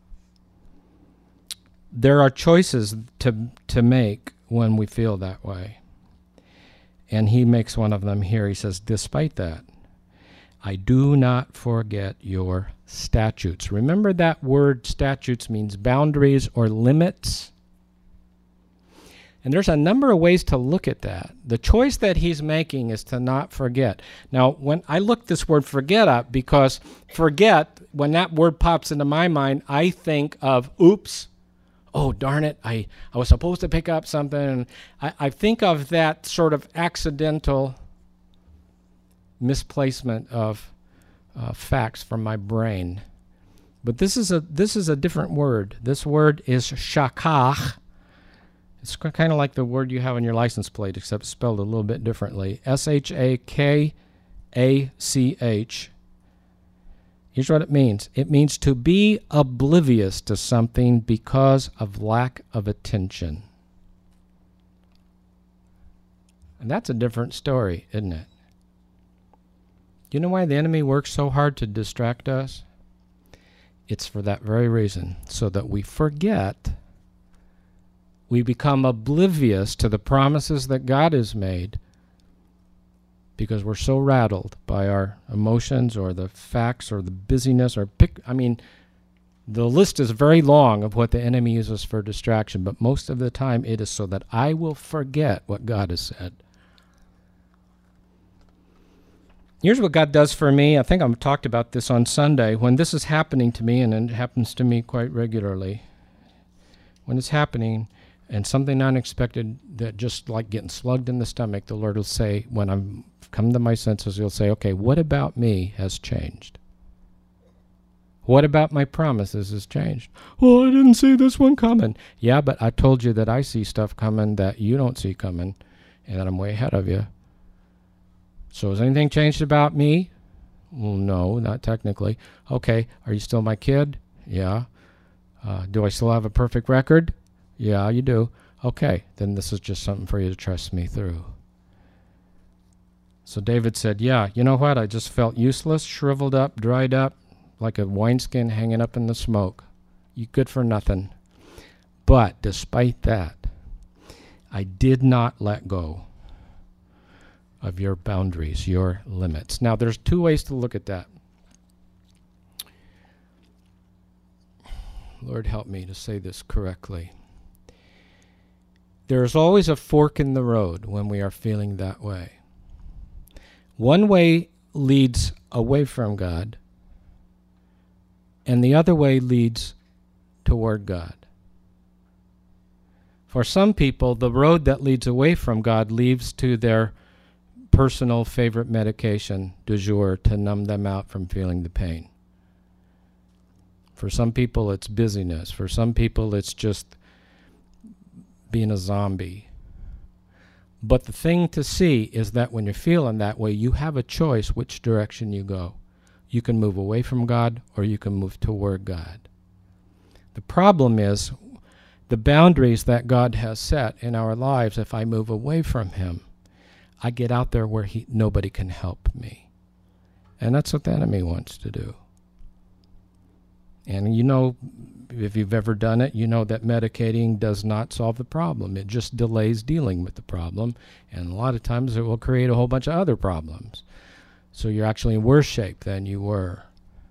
There are choices to to make when we feel that way. And he makes one of them here. He says, despite that, I do not forget your statutes. Remember that word statutes means boundaries or limits. And there's a number of ways to look at that. The choice that he's making is to not forget. Now, when I look this word forget up, because forget, when that word pops into my mind, I think of, oops, oh, darn it, I, I was supposed to pick up something. And I, I think of that sort of accidental misplacement of uh, facts from my brain. But this is a this is a different word. This word is shakach. It's kind of like the word you have on your license plate, except spelled a little bit differently. S H A K A C H. Here's what it means. It means to be oblivious to something because of lack of attention. And that's a different story, isn't it? Do you know why the enemy works so hard to distract us? It's for that very reason, so that we forget. We become oblivious to the promises that God has made because we're so rattled by our emotions or the facts or the busyness or pick. I mean, the list is very long of what the enemy uses for distraction, but most of the time it is so that I will forget what God has said. Here's what God does for me. I think I've talked about this on Sunday. When this is happening to me, and it happens to me quite regularly, when it's happening, and something unexpected that just like getting slugged in the stomach, the Lord will say, when I'm come to my senses, he'll say, okay, what about me has changed? What about my promises has changed? Well, I didn't see this one coming. Yeah, but I told you that I see stuff coming that you don't see coming, and that I'm way ahead of you. So has anything changed about me? Well, no, not technically. Okay, are you still my kid? Yeah. Uh, do I still have a perfect record? Yeah, you do. Okay, then this is just something for you to trust me through. So David said, yeah, you know what? I just felt useless, shriveled up, dried up, like a wineskin hanging up in the smoke. You good for nothing. But despite that, I did not let go of your boundaries, your limits. Now, there's two ways to look at that. Lord, help me to say this correctly. There's always a fork in the road when we are feeling that way. One way leads away from God, and the other way leads toward God. For some people, the road that leads away from God leads to their personal favorite medication du jour to numb them out from feeling the pain. For some people, it's busyness. For some people, it's just being a zombie. But the thing to see is that when you're feeling that way, you have a choice which direction you go. You can move away from God or you can move toward God. The problem is the boundaries that God has set in our lives, if I move away from him, I get out there where he, nobody can help me. And that's what the enemy wants to do. And you know, if you've ever done it, you know that medicating does not solve the problem. It just delays dealing with the problem. And a lot of times it will create a whole bunch of other problems. So you're actually in worse shape than you were.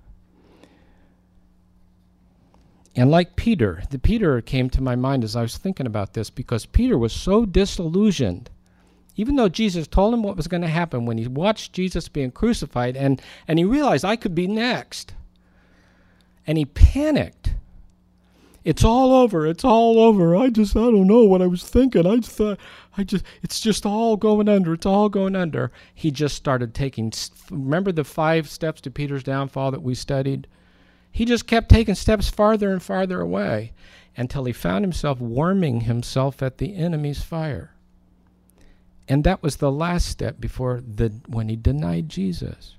And like Peter, the Peter came to my mind as I was thinking about this, because Peter was so disillusioned. Even though Jesus told him what was going to happen, when he watched Jesus being crucified, and, and he realized, I could be next. And he panicked. It's all over. It's all over. I just, I don't know what I was thinking. I just thought, I just, it's just all going under. It's all going under. He just started taking, remember the five steps to Peter's downfall that we studied? He just kept taking steps farther and farther away until he found himself warming himself at the enemy's fire. And that was the last step before the when he denied Jesus.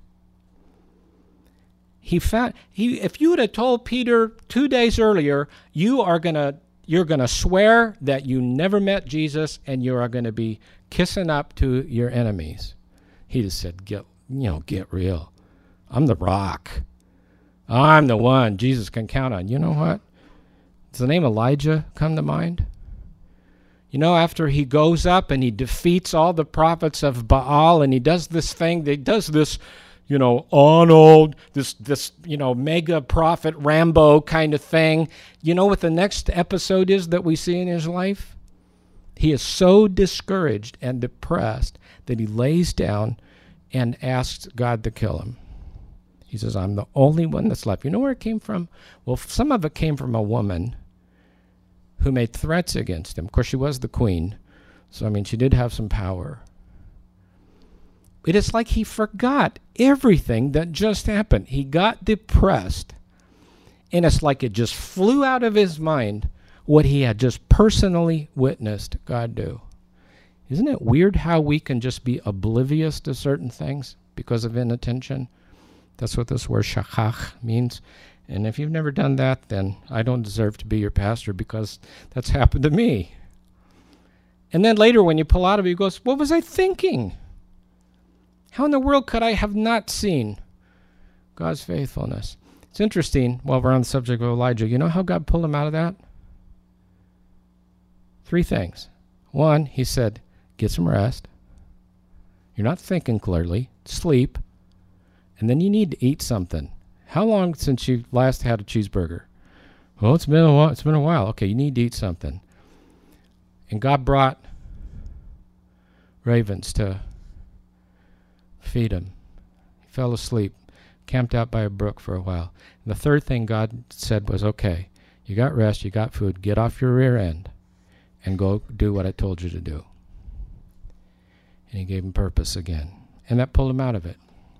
He found he if you would have told Peter two days earlier, you are gonna you're gonna swear that you never met Jesus and you are gonna be kissing up to your enemies, he'd have said, "Get you know, get real. I'm the rock. I'm the one Jesus can count on." You know what? Does the name Elijah come to mind? You know, after he goes up and he defeats all the prophets of Baal, and he does this thing, he does this, you know, Arnold, this, this, you know, mega prophet Rambo kind of thing. You know what the next episode is that we see in his life? He is so discouraged and depressed that he lays down and asks God to kill him. He says, I'm the only one that's left. You know where it came from? Well, some of it came from a woman who made threats against him. Of course, she was the queen, so, I mean, she did have some power. It is like he forgot everything that just happened. He got depressed, and it's like it just flew out of his mind what he had just personally witnessed God do. Isn't it weird how we can just be oblivious to certain things because of inattention? That's what this word shachach means. And if you've never done that, then I don't deserve to be your pastor, because that's happened to me. And then later when you pull out of it, he goes, what was I thinking? How in the world could I have not seen God's faithfulness? It's interesting, while we're on the subject of Elijah, you know how God pulled him out of that? Three things. One, he said, get some rest. You're not thinking clearly. Sleep. And then you need to eat something. How long since you last had a cheeseburger? Well, it's been a while. It's been a while. Okay, you need to eat something. And God brought ravens to feed him. He fell asleep, camped out by a brook for a while. And the third thing God said was, okay, you got rest, you got food, get off your rear end and go do what I told you to do. And he gave him purpose again. And that pulled him out of it.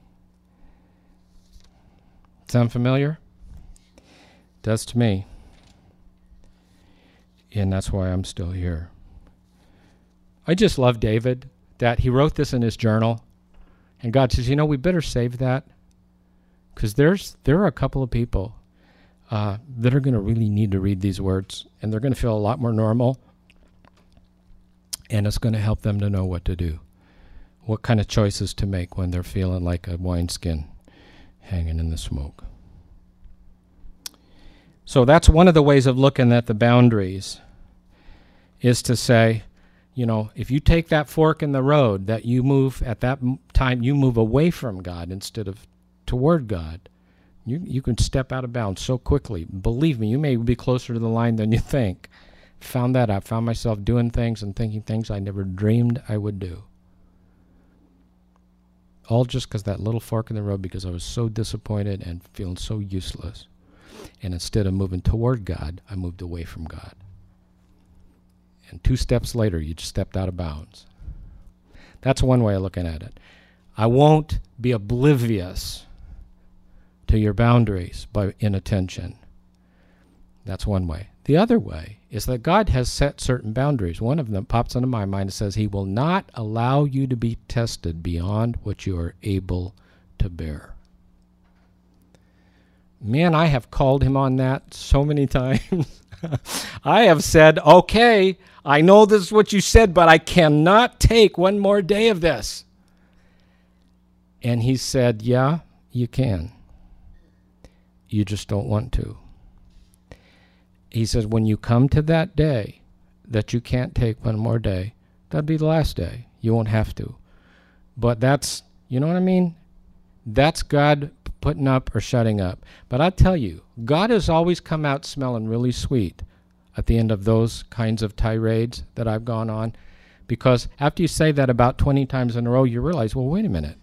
Sound familiar? Does to me. And that's why I'm still here. I just love David, that he wrote this in his journal. And God says, you know, we better save that. Because there's there are a couple of people uh, that are going to really need to read these words. And they're going to feel a lot more normal. And it's going to help them to know what to do. What kind of choices to make when they're feeling like a wineskin hanging in the smoke. So that's one of the ways of looking at the boundaries, is to say, you know, if you take that fork in the road, that you move at that time, you move away from God instead of toward God, you you can step out of bounds so quickly. Believe me, you may be closer to the line than you think. Found that out. Found myself doing things and thinking things I never dreamed I would do. All just because that little fork in the road, because I was so disappointed and feeling so useless. And instead of moving toward God, I moved away from God. And two steps later, you just stepped out of bounds. That's one way of looking at it. I won't be oblivious to your boundaries by inattention. That's one way. The other way is that God has set certain boundaries. One of them pops into my mind and says he will not allow you to be tested beyond what you are able to bear. Man, I have called him on that so many times. I have said, okay, I know this is what you said, but I cannot take one more day of this. And he said, yeah, you can. You just don't want to. He says, when you come to that day that you can't take one more day, that'll be the last day. You won't have to. But that's, you know what I mean? That's God putting up or shutting up. But I tell you, God has always come out smelling really sweet at the end of those kinds of tirades that I've gone on. Because after you say that about twenty times in a row, you realize, well, wait a minute.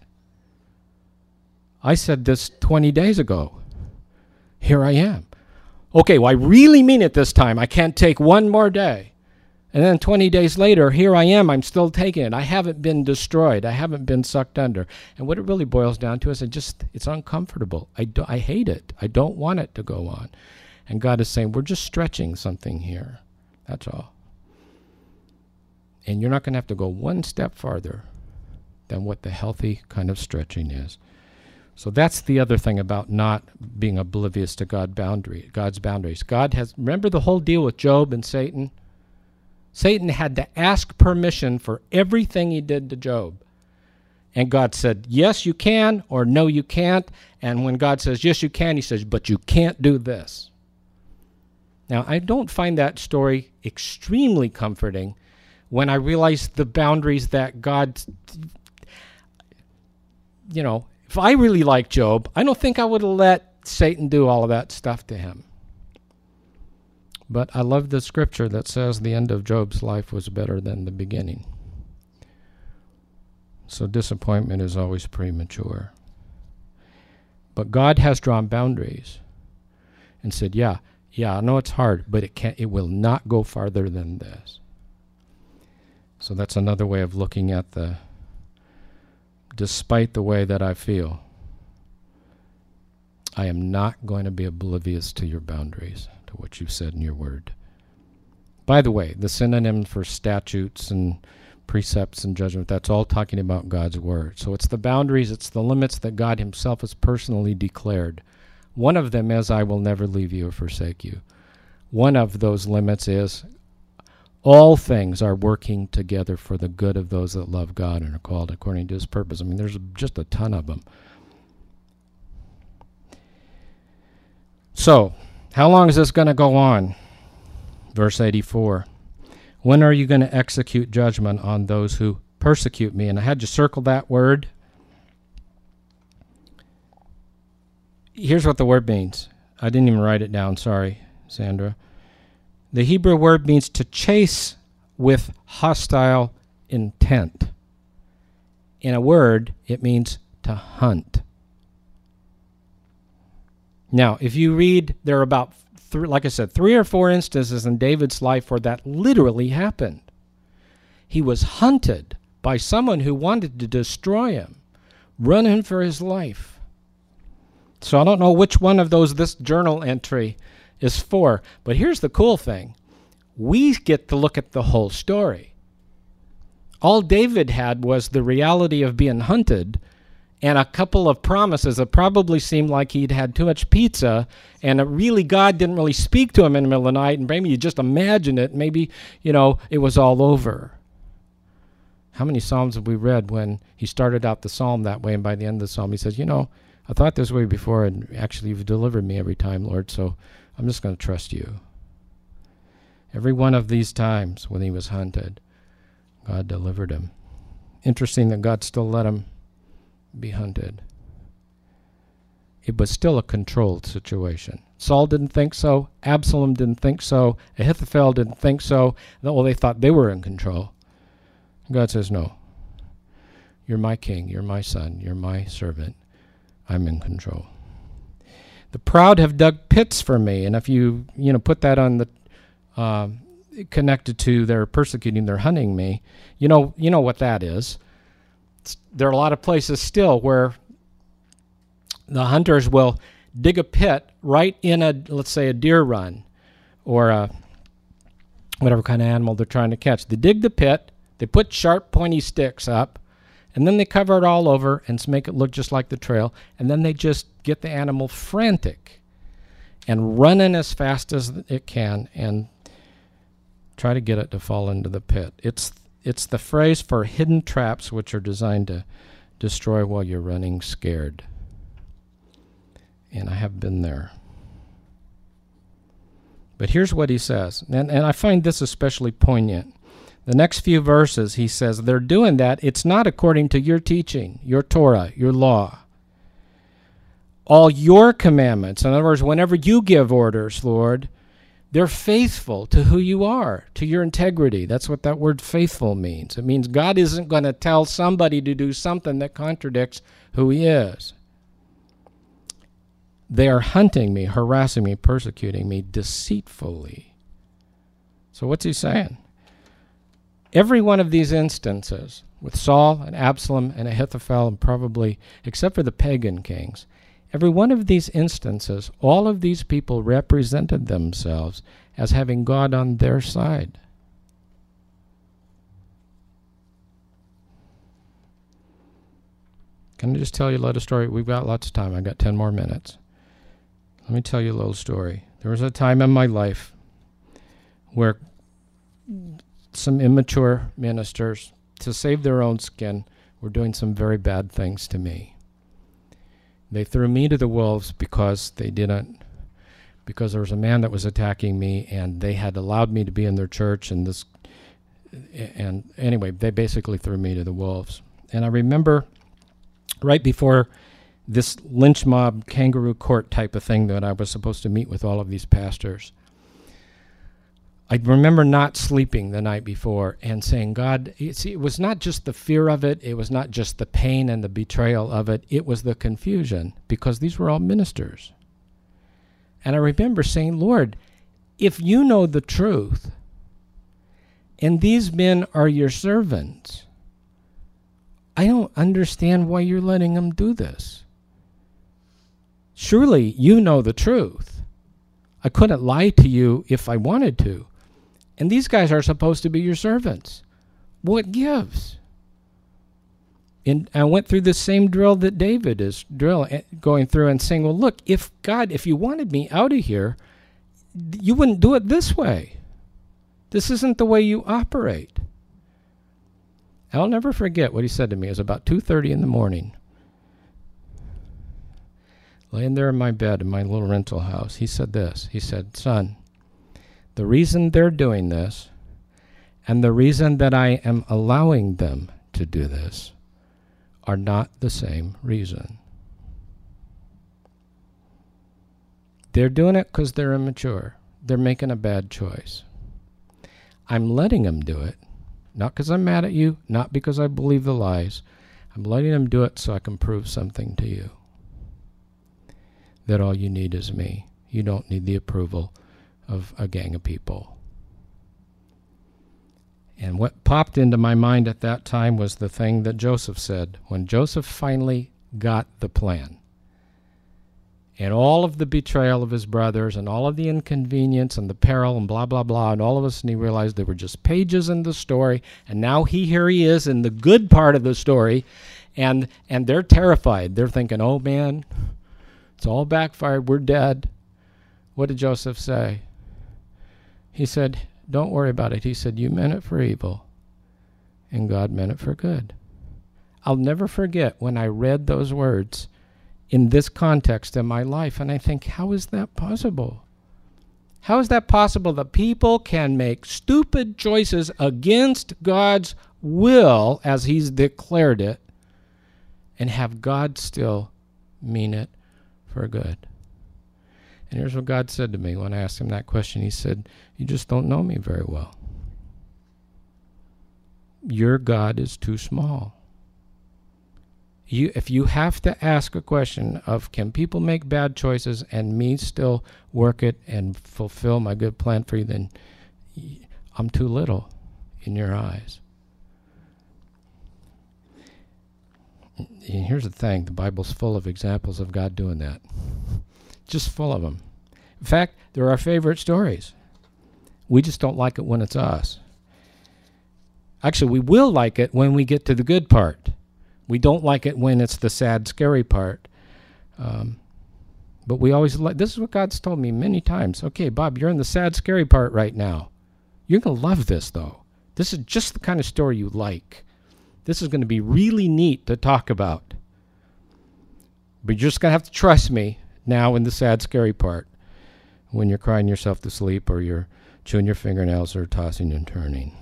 I said this twenty days ago. Here I am. Okay, well, I really mean it this time. I can't take one more day. And then twenty days later, here I am. I'm still taking it. I haven't been destroyed. I haven't been sucked under. And what it really boils down to is it just, it's uncomfortable. I, do, I hate it. I don't want it to go on. And God is saying, we're just stretching something here. That's all. And you're not going to have to go one step farther than what the healthy kind of stretching is. So that's the other thing about not being oblivious to God boundary, God's boundaries. God has, remember the whole deal with Job and Satan? Satan had to ask permission for everything he did to Job. And God said, yes, you can, or no, you can't. And when God says, yes, you can, he says, but you can't do this. Now, I don't find that story extremely comforting when I realize the boundaries that God, you know, if I really liked Job, I don't think I would have let Satan do all of that stuff to him. But I love the scripture that says the end of Job's life was better than the beginning. So disappointment is always premature. But God has drawn boundaries and said, yeah, yeah, I know it's hard, but it can't, it will not go farther than this. So that's another way of looking at the, despite the way that I feel, I am not going to be oblivious to your boundaries, to what you've said in your word. By the way, the synonym for statutes and precepts and judgment, that's all talking about God's word. So it's the boundaries, it's the limits that God himself has personally declared. One of them is, I will never leave you or forsake you. One of those limits is, all things are working together for the good of those that love God and are called according to his purpose. I mean, there's just a ton of them. So, how long is this going to go on? Verse eighty-four. When are you going to execute judgment on those who persecute me? And I had you circle that word. Here's what the word means. I didn't even write it down. Sorry, Sandra. The Hebrew word means to chase with hostile intent. In a word, it means to hunt. Now, if you read, there are about, th- like I said, three or four instances in David's life where that literally happened. He was hunted by someone who wanted to destroy him, run him for his life. So I don't know which one of those this journal entry is for, but here's the cool thing. We get to look at the whole story. All David had was the reality of being hunted and a couple of promises that probably seemed like he'd had too much pizza, and it really God didn't really speak to him in the middle of the night, and maybe you just imagine it, maybe, you know, it was all over. How many Psalms have we read when he started out the Psalm that way, and by the end of the Psalm he says, you know, I thought this way before, and actually you've delivered me every time, Lord, so I'm just going to trust you. Every one of these times when he was hunted, God delivered him. Interesting that God still let him be hunted. It was still a controlled situation. Saul didn't think so. Absalom didn't think so. Ahithophel didn't think so. Well, they thought they were in control. God says, no. You're my king. You're my son. You're my servant. I'm in control. The proud have dug pits for me. And if you, you know, put that on the, uh, connected to their persecuting, they're hunting me, you know, you know what that is. There are a lot of places still where the hunters will dig a pit right in a, let's say, a deer run or a, whatever kind of animal they're trying to catch. They dig the pit, they put sharp, pointy sticks up, and then they cover it all over and make it look just like the trail, and then they just get the animal frantic. and running as fast as it can and try to get it to fall into the pit. It's it's the phrase for hidden traps which are designed to destroy while you're running scared. And I have been there. But here's what he says, and, and I find this especially poignant. The next few verses, he says, they're doing that. It's not according to your teaching, your Torah, your law. All your commandments, in other words, whenever you give orders, Lord, they're faithful to who you are, to your integrity. That's what that word faithful means. It means God isn't going to tell somebody to do something that contradicts who he is. They are hunting me, harassing me, persecuting me deceitfully. So what's he saying? Every one of these instances, with Saul and Absalom and Ahithophel, and probably, except for the pagan kings, every one of these instances, all of these people represented themselves as having God on their side. Can I just tell you a little story? We've got lots of time. I've got ten more minutes. Let me tell you a little story. There was a time in my life where some immature ministers, to save their own skin, were doing some very bad things to me. They threw me to the wolves because they didn't, because there was a man that was attacking me, and they had allowed me to be in their church, and this, and anyway, they basically threw me to the wolves. And I remember right before this lynch mob kangaroo court type of thing that I was supposed to meet with all of these pastors, I remember not sleeping the night before and saying, God, see, it was not just the fear of it, it was not just the pain and the betrayal of it, it was the confusion, because these were all ministers. And I remember saying, Lord, if you know the truth, and these men are your servants, I don't understand why you're letting them do this. Surely you know the truth. I couldn't lie to you if I wanted to. And these guys are supposed to be your servants. What gives? And I went through the same drill that David is drill, going through and saying, well, look, if God, if you wanted me out of here, you wouldn't do it this way. This isn't the way you operate. I'll never forget what he said to me. It was about two thirty in the morning. Laying there in my bed in my little rental house, he said this. He said, son, the reason they're doing this and the reason that I am allowing them to do this are not the same reason. They're doing it because they're immature. They're making a bad choice. I'm letting them do it, not because I'm mad at you, not because I believe the lies. I'm letting them do it so I can prove something to you. That all you need is me. You don't need the approval of a gang of people. And what popped into my mind at that time was the thing that Joseph said. When Joseph finally got the plan, and all of the betrayal of his brothers, and all of the inconvenience, and the peril, and blah, blah, blah, and all of a sudden he realized there were just pages in the story, and now he here he is in the good part of the story, and and they're terrified. They're thinking, oh man, it's all backfired, we're dead. What did Joseph say? He said, don't worry about it. He said, you meant it for evil, and God meant it for good. I'll never forget when I read those words in this context in my life, and I think, how is that possible? How is that possible that people can make stupid choices against God's will as he's declared it, and have God still mean it for good? And here's what God said to me when I asked him that question. He said, you just don't know me very well. Your God is too small. You, if you have to ask a question of, can people make bad choices and me still work it and fulfill my good plan for you, then I'm too little in your eyes. And here's the thing, the Bible's full of examples of God doing that. Just full of them. In fact, they're our favorite stories. We just don't like it when it's us. Actually, we will like it when we get to the good part. We don't like it when it's the sad, scary part. Um, But we always, li- this is what God's told me many times. Okay, Bob, you're in the sad, scary part right now. You're going to love this, though. This is just the kind of story you like. This is going to be really neat to talk about. But you're just going to have to trust me now in the sad, scary part, when you're crying yourself to sleep or you're chewing your fingernails or tossing and turning.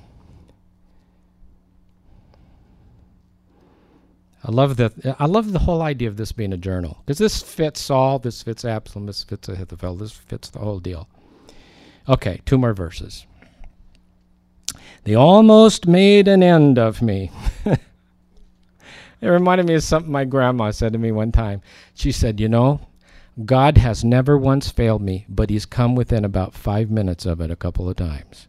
I love the I love the whole idea of this being a journal, because this fits Saul, this fits Absalom, this fits Ahithophel, this fits the whole deal. Okay, two more verses. They almost made an end of me. It reminded me of something my grandma said to me one time. She said, you know, God has never once failed me, but he's come within about five minutes of it a couple of times.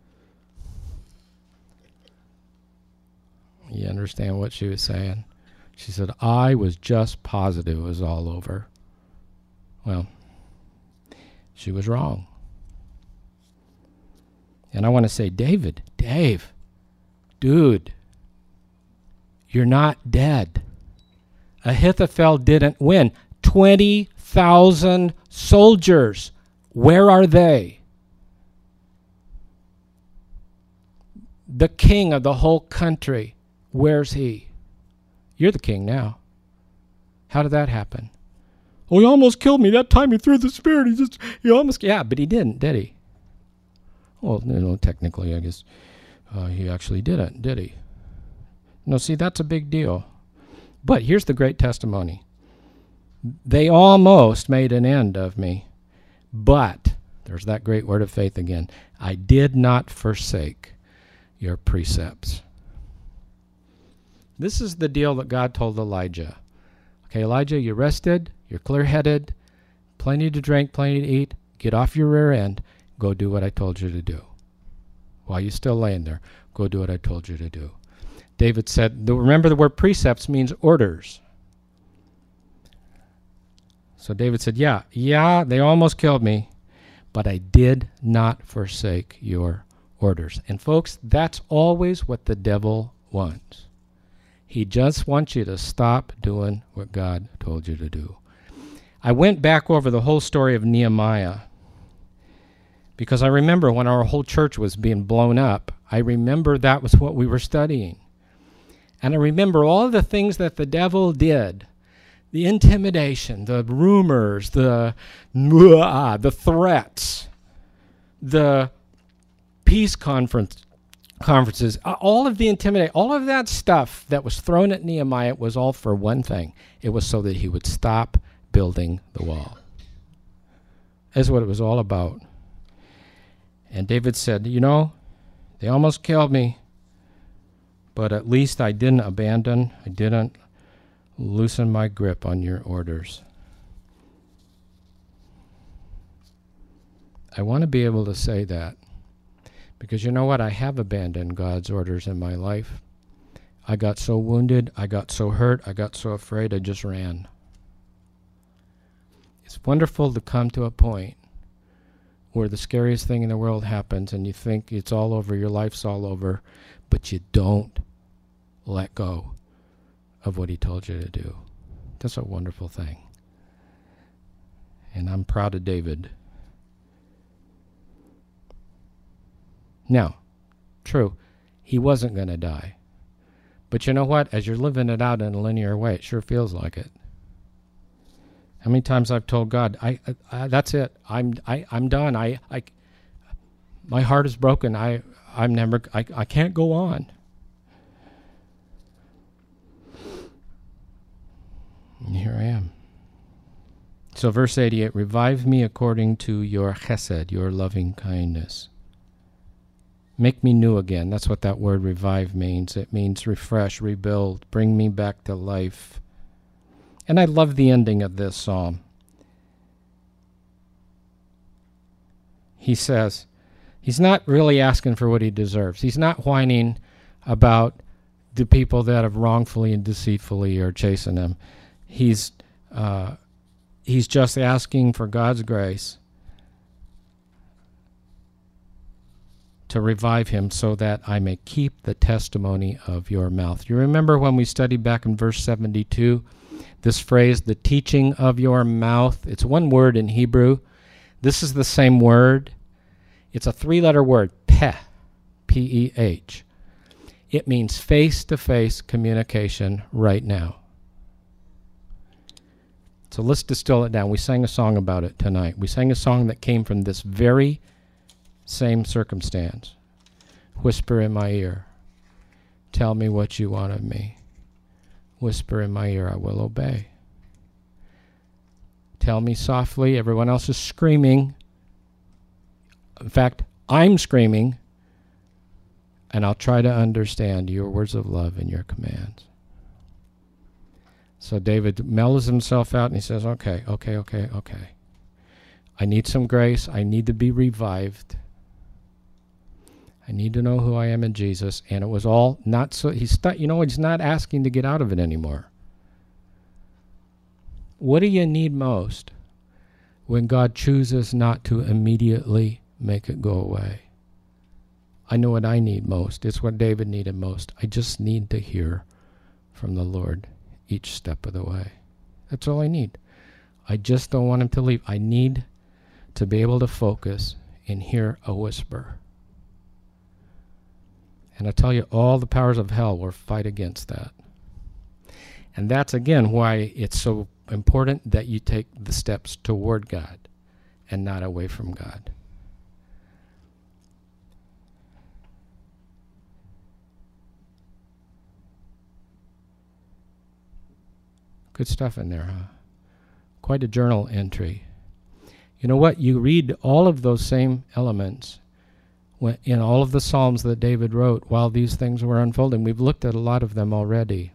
You understand what she was saying? She said, I was just positive it was all over. Well, she was wrong. And I want to say, David, Dave, dude, you're not dead. Ahithophel didn't win. twenty thousand soldiers. Where are they? The king of the whole country. Where's he? You're the king now. How did that happen? Oh, he almost killed me. That time he threw the spear. He just, he almost, yeah, but he didn't, did he? Well, you know, technically, I guess uh, he actually didn't, did he? No, see, that's a big deal. But here's the great testimony. They almost made an end of me, but, there's that great word of faith again, I did not forsake your precepts. This is the deal that God told Elijah. Okay, Elijah, you're rested, you're clear-headed, plenty to drink, plenty to eat, get off your rear end, go do what I told you to do. While you're still laying there, go do what I told you to do. David said, remember the word precepts means orders. So David said, yeah, yeah, they almost killed me, but I did not forsake your orders. And folks, that's always what the devil wants. He just wants you to stop doing what God told you to do. I went back over the whole story of Nehemiah because I remember when our whole church was being blown up, I remember that was what we were studying. And I remember all the things that the devil did, the intimidation, the rumors, the, uh, the threats, the peace conference, conferences, uh, all of the intimidation, all of that stuff that was thrown at Nehemiah was all for one thing. It was so that he would stop building the wall. That's what it was all about. And David said, you know, they almost killed me, but at least I didn't abandon, I didn't loosen my grip on your orders. I want to be able to say that because you know what? I have abandoned God's orders in my life. I got so wounded, I got so hurt, I got so afraid, I just ran. It's wonderful to come to a point where the scariest thing in the world happens and you think it's all over, your life's all over, but you don't let go of what he told you to do. That's a wonderful thing. And I'm proud of David. Now, true, he wasn't going to die. But you know what? As you're living it out in a linear way, it sure feels like it. How many times I've told God, I, I, I that's it. I'm I, I'm done. I, I my heart is broken. I I'm never I, I can't go on. And here I am. So verse eighty-eight, revive me according to your chesed, your loving kindness. Make me new again. That's what that word revive means. It means refresh, rebuild, bring me back to life. And I love the ending of this psalm. He says, he's not really asking for what he deserves. He's not whining about the people that have wrongfully and deceitfully are chasing him. He's uh, he's just asking for God's grace to revive him so that I may keep the testimony of your mouth. You remember when we studied back in verse seventy-two This phrase, the teaching of your mouth, it's one word in Hebrew. This is the same word. It's a three-letter word, peh, P E H. It means face-to-face communication right now. So let's distill it down. We sang a song about it tonight. We sang a song that came from this very same circumstance. Whisper in my ear. Tell me what you want of me. Whisper in my ear, I will obey. Tell me softly. Everyone else is screaming. In fact, I'm screaming. And I'll try to understand your words of love and your commands. So David mellows himself out and he says, okay, okay, okay, okay. I need some grace. I need to be revived. I need to know who I am in Jesus. And it was all not so, he's stu- you know, he's not asking to get out of it anymore. What do you need most when God chooses not to immediately make it go away? I know what I need most. It's what David needed most. I just need to hear from the Lord each step of the way. That's all I need. I just don't want him to leave. I need to be able to focus and hear a whisper. And I tell you, all the powers of hell will fight against that. And that's, again, why it's so important that you take the steps toward God and not away from God. Good stuff in there, huh? Quite a journal entry. You know what? You read all of those same elements when, in all of the Psalms that David wrote while these things were unfolding. We've looked at a lot of them already.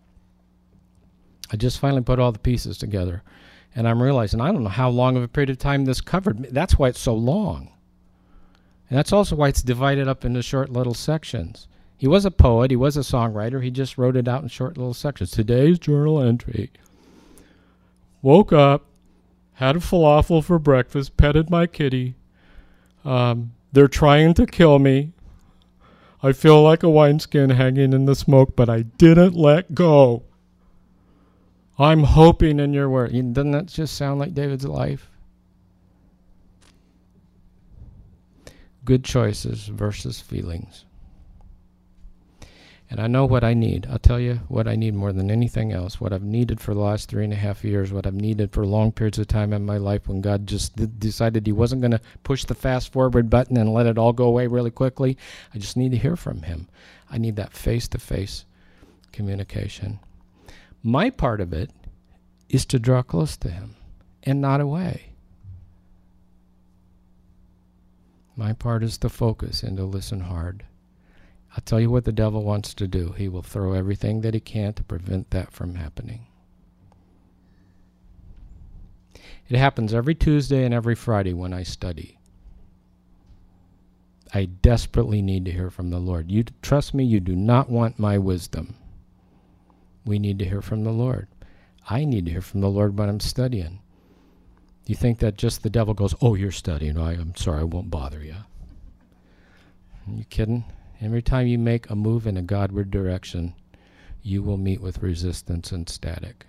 I just finally put all the pieces together. And I'm realizing I don't know how long of a period of time this covered. That's why it's so long. And that's also why it's divided up into short little sections. He was a poet. He was a songwriter. He just wrote it out in short little sections. Today's journal entry. Woke up, had a falafel for breakfast, petted my kitty. Um, they're trying to kill me. I feel like a wineskin hanging in the smoke, but I didn't let go. I'm hoping in your word. Doesn't that just sound like David's life? Good choices versus feelings. And I know what I need. I'll tell you what I need more than anything else. What I've needed for the last three and a half years. What I've needed for long periods of time in my life when God just d- decided he wasn't going to push the fast forward button and let it all go away really quickly. I just need to hear from him. I need that face-to-face communication. My part of it is to draw close to him and not away. My part is to focus and to listen hard. I'll tell you what the devil wants to do. He will throw everything that he can to prevent that from happening. It happens every Tuesday and every Friday when I study. I desperately need to hear from the Lord. You trust me, you do not want my wisdom. We need to hear from the Lord. I need to hear from the Lord when I'm studying. You think that just the devil goes, oh, you're studying. I, I'm sorry, I won't bother you. Are you kidding? Every time you make a move in a Godward direction, you will meet with resistance and static.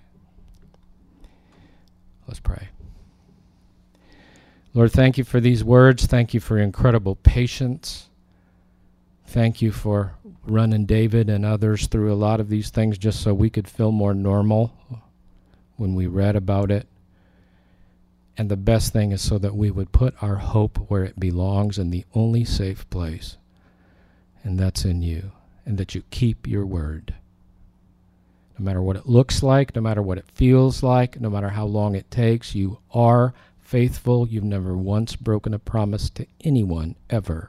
Let's pray. Lord, thank you for these words. Thank you for incredible patience. Thank you for running David and others through a lot of these things just so we could feel more normal when we read about it. And the best thing is so that we would put our hope where it belongs in the only safe place. And that's in you, and that you keep your word. No matter what it looks like, no matter what it feels like, no matter how long it takes, you are faithful. You've never once broken a promise to anyone, ever.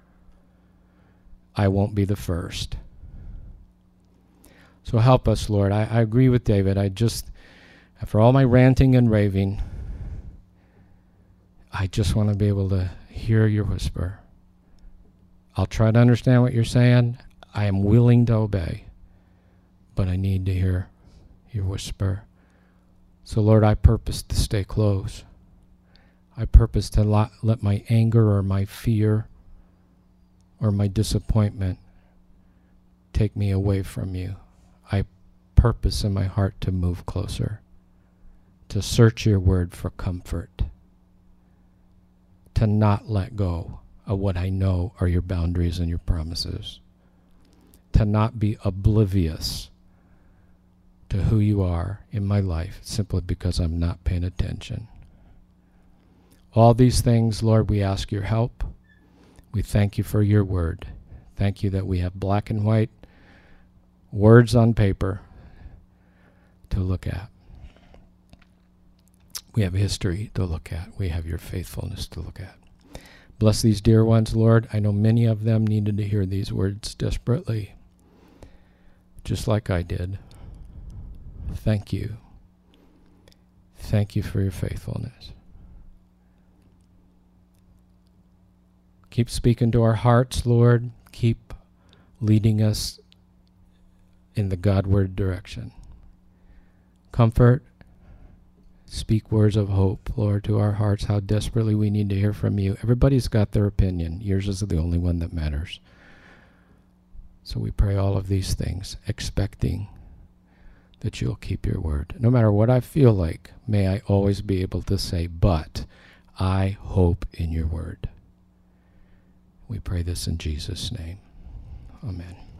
I won't be the first. So help us, Lord. I, I agree with David. I just, after all my ranting and raving, I just want to be able to hear your whisper. I'll try to understand what you're saying. I am willing to obey, but I need to hear your whisper. So, Lord, I purpose to stay close. I purpose to not let my anger or my fear or my disappointment take me away from you. I purpose in my heart to move closer, to search your word for comfort, to not let go of what I know are your boundaries and your promises, to not be oblivious to who you are in my life simply because I'm not paying attention. All these things, Lord, we ask your help. We thank you for your word. Thank you that we have black and white words on paper to look at. We have history to look at. We have your faithfulness to look at. Bless these dear ones, Lord. I know many of them needed to hear these words desperately, just like I did. Thank you. Thank you for your faithfulness. Keep speaking to our hearts, Lord. Keep leading us in the Godward direction. Comfort. Speak words of hope, Lord, to our hearts, how desperately we need to hear from you. Everybody's got their opinion. Yours is the only one that matters. So we pray all of these things, expecting that you'll keep your word. No matter what I feel like, may I always be able to say, but I hope in your word. We pray this in Jesus' name. Amen.